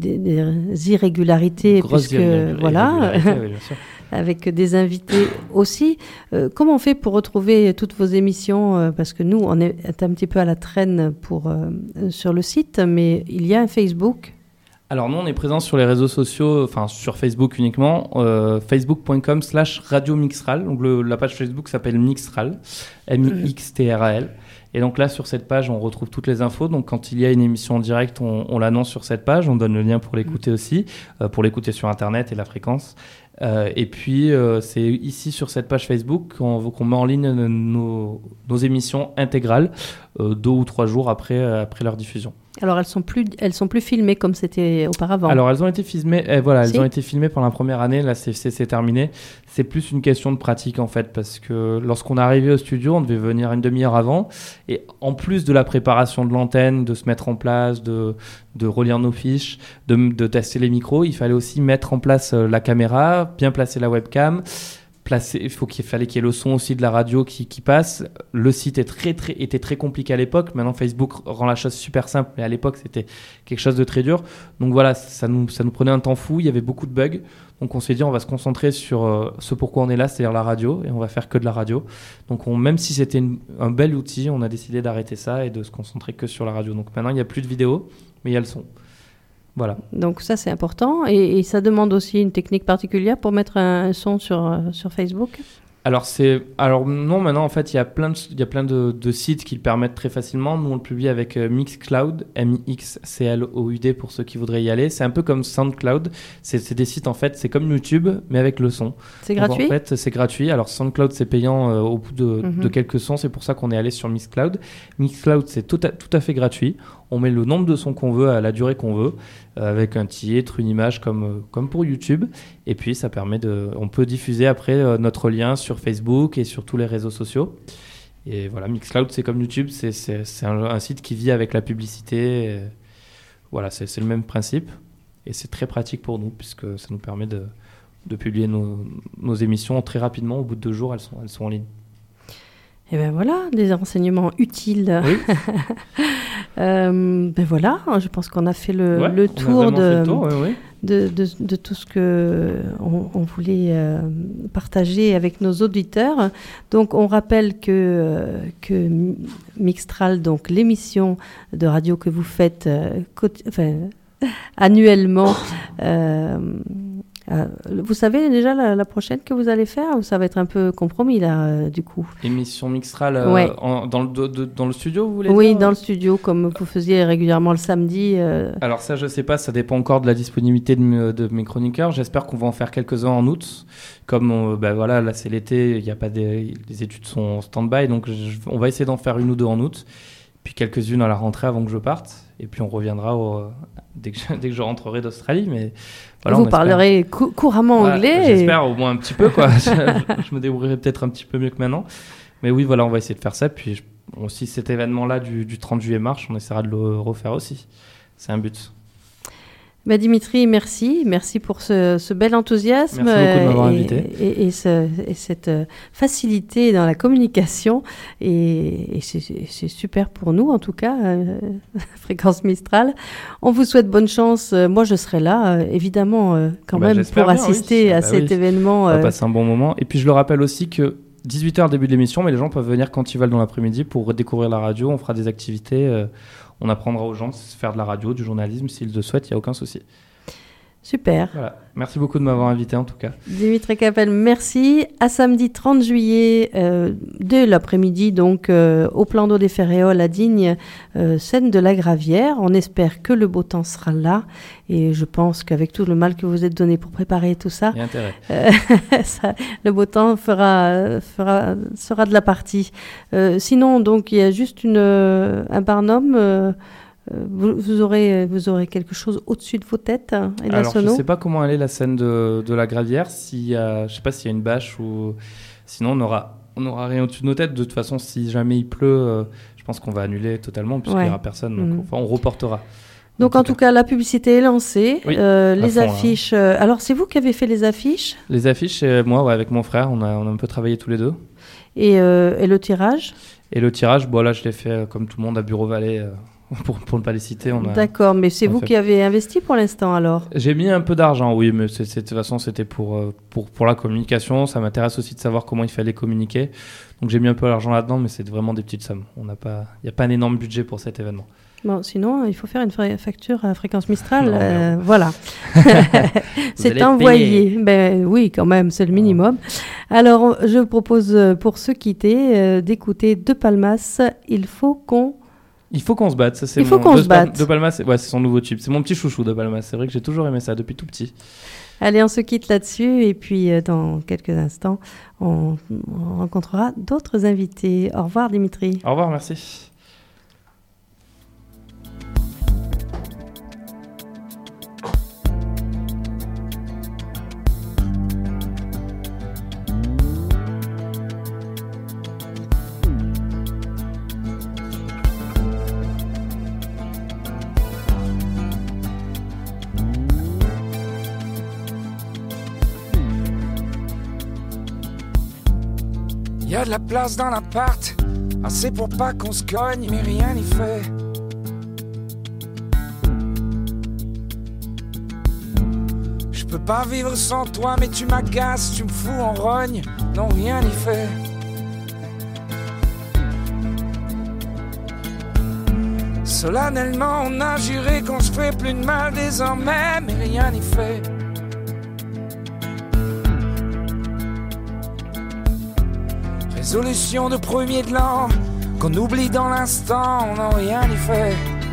irrégularités, voilà, oui, bien sûr. Avec des invités aussi. Comment on fait pour retrouver toutes vos émissions ? Parce que nous, on est un petit peu à la traîne sur le site, mais il y a un Facebook. Alors nous, on est présent sur les réseaux sociaux, enfin sur Facebook uniquement, facebook.com/Radio Mixtral. Donc la page Facebook s'appelle Mixtral, M-I-X-T-R-A-L. Et donc là, sur cette page, on retrouve toutes les infos. Donc quand il y a une émission en direct, on l'annonce sur cette page. On donne le lien pour l'écouter aussi, pour l'écouter sur Internet et la fréquence. Et puis, c'est ici sur cette page Facebook qu'on met en ligne nos émissions intégrales 2 ou 3 jours après leur diffusion. Alors, elles sont plus filmées comme c'était auparavant. Alors, elles ont été filmées. Elles ont été filmées pendant la première année. Là, c'est terminé. C'est plus une question de pratique en fait, parce que lorsqu'on est arrivé au studio, on devait venir une demi-heure avant, et en plus de la préparation de l'antenne, de se mettre en place, de relire nos fiches, de tester les micros, il fallait aussi mettre en place la caméra, bien placer la webcam. Il fallait qu'il y ait le son aussi de la radio qui passe. Le site était très compliqué à l'époque. Maintenant, Facebook rend la chose super simple, mais à l'époque, c'était quelque chose de très dur. Donc voilà, ça nous prenait un temps fou. Il y avait beaucoup de bugs. Donc on s'est dit, on va se concentrer sur ce pourquoi on est là, c'est-à-dire la radio, et on va faire que de la radio. Donc même si c'était un bel outil, on a décidé d'arrêter ça et de se concentrer que sur la radio. Donc maintenant, il n'y a plus de vidéo, mais il y a le son. Voilà. Donc ça, c'est important. Et ça demande aussi une technique particulière pour mettre un son sur Facebook ? Alors non, maintenant en fait il y a plein de sites qui le permettent très facilement. Nous on le publie avec Mixcloud, M-I-X-C-L-O-U-D pour ceux qui voudraient y aller. C'est un peu comme SoundCloud, c'est des sites en fait, c'est comme YouTube mais avec le son. C'est gratuit ? En fait c'est gratuit. Alors SoundCloud c'est payant au bout de quelques sons, c'est pour ça qu'on est allé sur Mixcloud. Mixcloud c'est tout à fait gratuit. On met le nombre de sons qu'on veut à la durée qu'on veut, avec un titre, une image comme pour YouTube. Et puis, ça permet on peut diffuser après notre lien sur Facebook et sur tous les réseaux sociaux. Et voilà, Mixcloud, c'est comme YouTube, c'est un site qui vit avec la publicité. Et voilà, c'est le même principe. Et c'est très pratique pour nous, puisque ça nous permet de publier nos émissions très rapidement. Au bout de 2 jours, elles sont en ligne. Et ben voilà, des renseignements utiles. Oui. Ben voilà, je pense qu'on a fait le tour de tout ce que on voulait partager avec nos auditeurs. Donc on rappelle que Mixtral, donc l'émission de radio que vous faites annuellement, Vous savez déjà la prochaine que vous allez faire ou ça va être un peu compromis là, du coup? Émission Mixtral Ouais. dans le studio, vous voulez Oui, dire dans le studio, comme vous faisiez régulièrement le samedi. Alors ça, je sais pas, ça dépend encore de la disponibilité de mes chroniqueurs. J'espère qu'on va en faire quelques-uns en août. Comme voilà, là c'est l'été, il y a pas les études sont en stand-by, donc on va essayer d'en faire une ou deux en août, puis quelques-unes à la rentrée avant que je parte, et puis on reviendra dès que je rentrerai d'Australie. Mais voilà, vous on espère. parlerez couramment Voilà, anglais. j'espère au moins un petit peu, quoi. Je me débrouillerai peut-être un petit peu mieux que maintenant. Mais oui, voilà, on va essayer de faire ça. Puis aussi cet événement-là du 30 juillet marche, on essaiera de le refaire aussi. C'est un but. Dimitri, merci pour ce bel enthousiasme. Merci beaucoup de m'avoir invité. Et cette facilité dans la communication. Et c'est super pour nous, en tout cas, Fréquence Mistral. On vous souhaite bonne chance. Moi, je serai là, évidemment, quand même, j'espère pour bien, assister oui. à cet événement. On va passer un bon moment. Et puis, je le rappelle aussi que 18h début de l'émission, mais les gens peuvent venir quand ils veulent dans l'après-midi pour découvrir la radio. On fera des activités. On apprendra aux gens de faire de la radio, du journalisme, s'ils le souhaitent, il n'y a aucun souci. Super. Voilà. Merci beaucoup de m'avoir invité en tout cas. Dimitri Capel, merci. À samedi 30 juillet, dès l'après-midi, donc au plan d'eau des Ferréoles à Digne, scène de la Gravière. On espère que le beau temps sera là et je pense qu'avec tout le mal que vous êtes donné pour préparer tout ça, il y a intérêt. Le beau temps sera de la partie. Sinon, donc, il y a juste un barnum. Vous aurez quelque chose au-dessus de vos têtes et de la Alors, je sono. ne sais pas comment elle est la scène de la Gravière. Je ne sais pas s'il y a une bâche ou... Sinon, on n'aura rien au-dessus de nos têtes. De toute façon, si jamais il pleut, je pense qu'on va annuler totalement puisqu'il n'y aura personne. Donc, on reportera. Donc, en tout cas, la publicité est lancée. Oui, les affiches... alors, c'est vous qui avez fait les affiches? Les affiches, moi, avec mon frère, on a un peu travaillé tous les deux. Et le tirage? Et le tirage, là, je l'ai fait comme tout le monde à Bureau-Vallée... Pour ne pas les citer. D'accord, mais c'est vous qui avez investi pour l'instant alors? J'ai mis un peu d'argent, oui, mais de toute façon c'était pour la communication. Ça m'intéresse aussi de savoir comment il fallait communiquer. Donc j'ai mis un peu d'argent là-dedans, mais c'est vraiment des petites sommes. Il n'y a pas un énorme budget pour cet événement. Bon, sinon, il faut faire une facture à Fréquence Mistral. Voilà. C'est envoyé. Oui, quand même, c'est le minimum. Alors, je propose pour se quitter d'écouter De Palmas. Il faut qu'on se batte. Ça, c'est De Palmas, c'est son nouveau tube. C'est mon petit chouchou, De Palmas. C'est vrai que j'ai toujours aimé ça depuis tout petit. Allez, on se quitte là-dessus. Et puis, dans quelques instants, on rencontrera d'autres invités. Au revoir, Dimitri. Au revoir, merci. Y'a de la place dans l'appart, assez pour pas qu'on se cogne, mais rien n'y fait. Je peux pas vivre sans toi, mais tu m'agaces, tu me fous en rogne, non rien n'y fait. Solennellement on a juré qu'on se ferait plus de mal désormais, mais rien n'y fait. Résolution de premier de l'an, qu'on oublie dans l'instant, non rien n'y fait.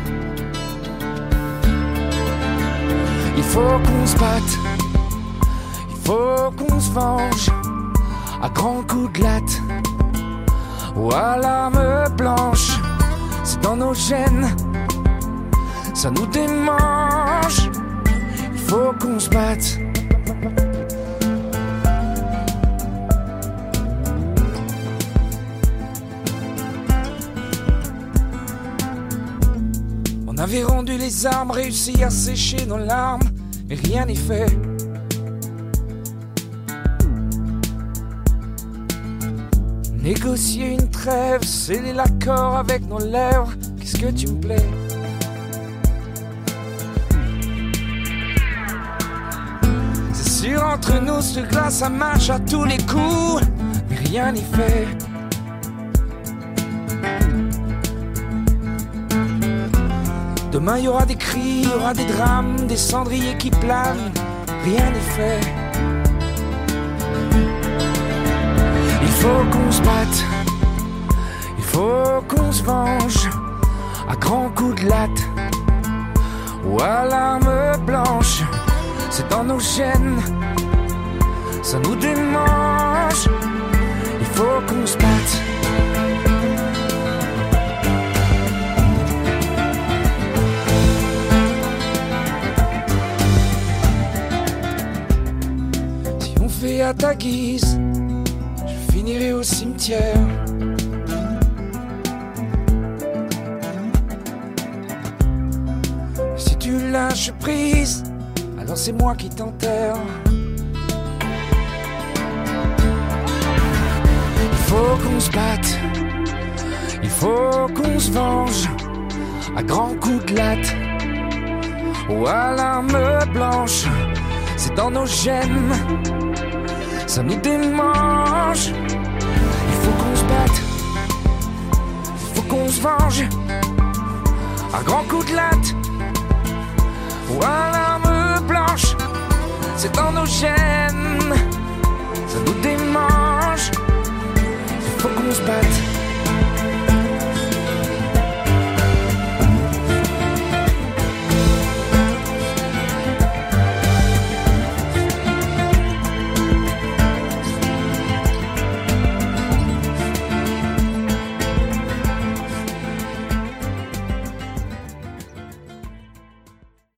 Il faut qu'on se batte, il faut qu'on se venge, à grands coups de latte, ou à l'arme blanche. C'est dans nos gènes, ça nous démange. Il faut qu'on se batte. On avait rendu les armes, réussi à sécher nos larmes, mais rien n'y fait. Négocier une trêve, sceller l'accord avec nos lèvres, qu'est-ce que tu me plais? C'est sûr entre nous, ce truc-là, ça marche à tous les coups, mais rien n'y fait. Demain y aura des cris, y aura des drames, des cendriers qui planent, rien n'est fait. Il faut qu'on se batte, il faut qu'on se venge, à grands coups de latte ou à l'arme blanche. C'est dans nos gènes, ça nous démange. Il faut qu'on se batte. Si on fait à ta guise, je finirai au cimetière. Si tu lâches prise, alors c'est moi qui t'enterre. Il faut qu'on se batte, il faut qu'on se venge, à grands coups de latte ou à l'arme blanche. C'est dans nos gènes, ça nous démange. Il faut qu'on se batte, il faut qu'on se venge, à grands coups de latte ou à l'arme blanche. C'est dans nos gènes, ça nous démange. Il faut qu'on se batte.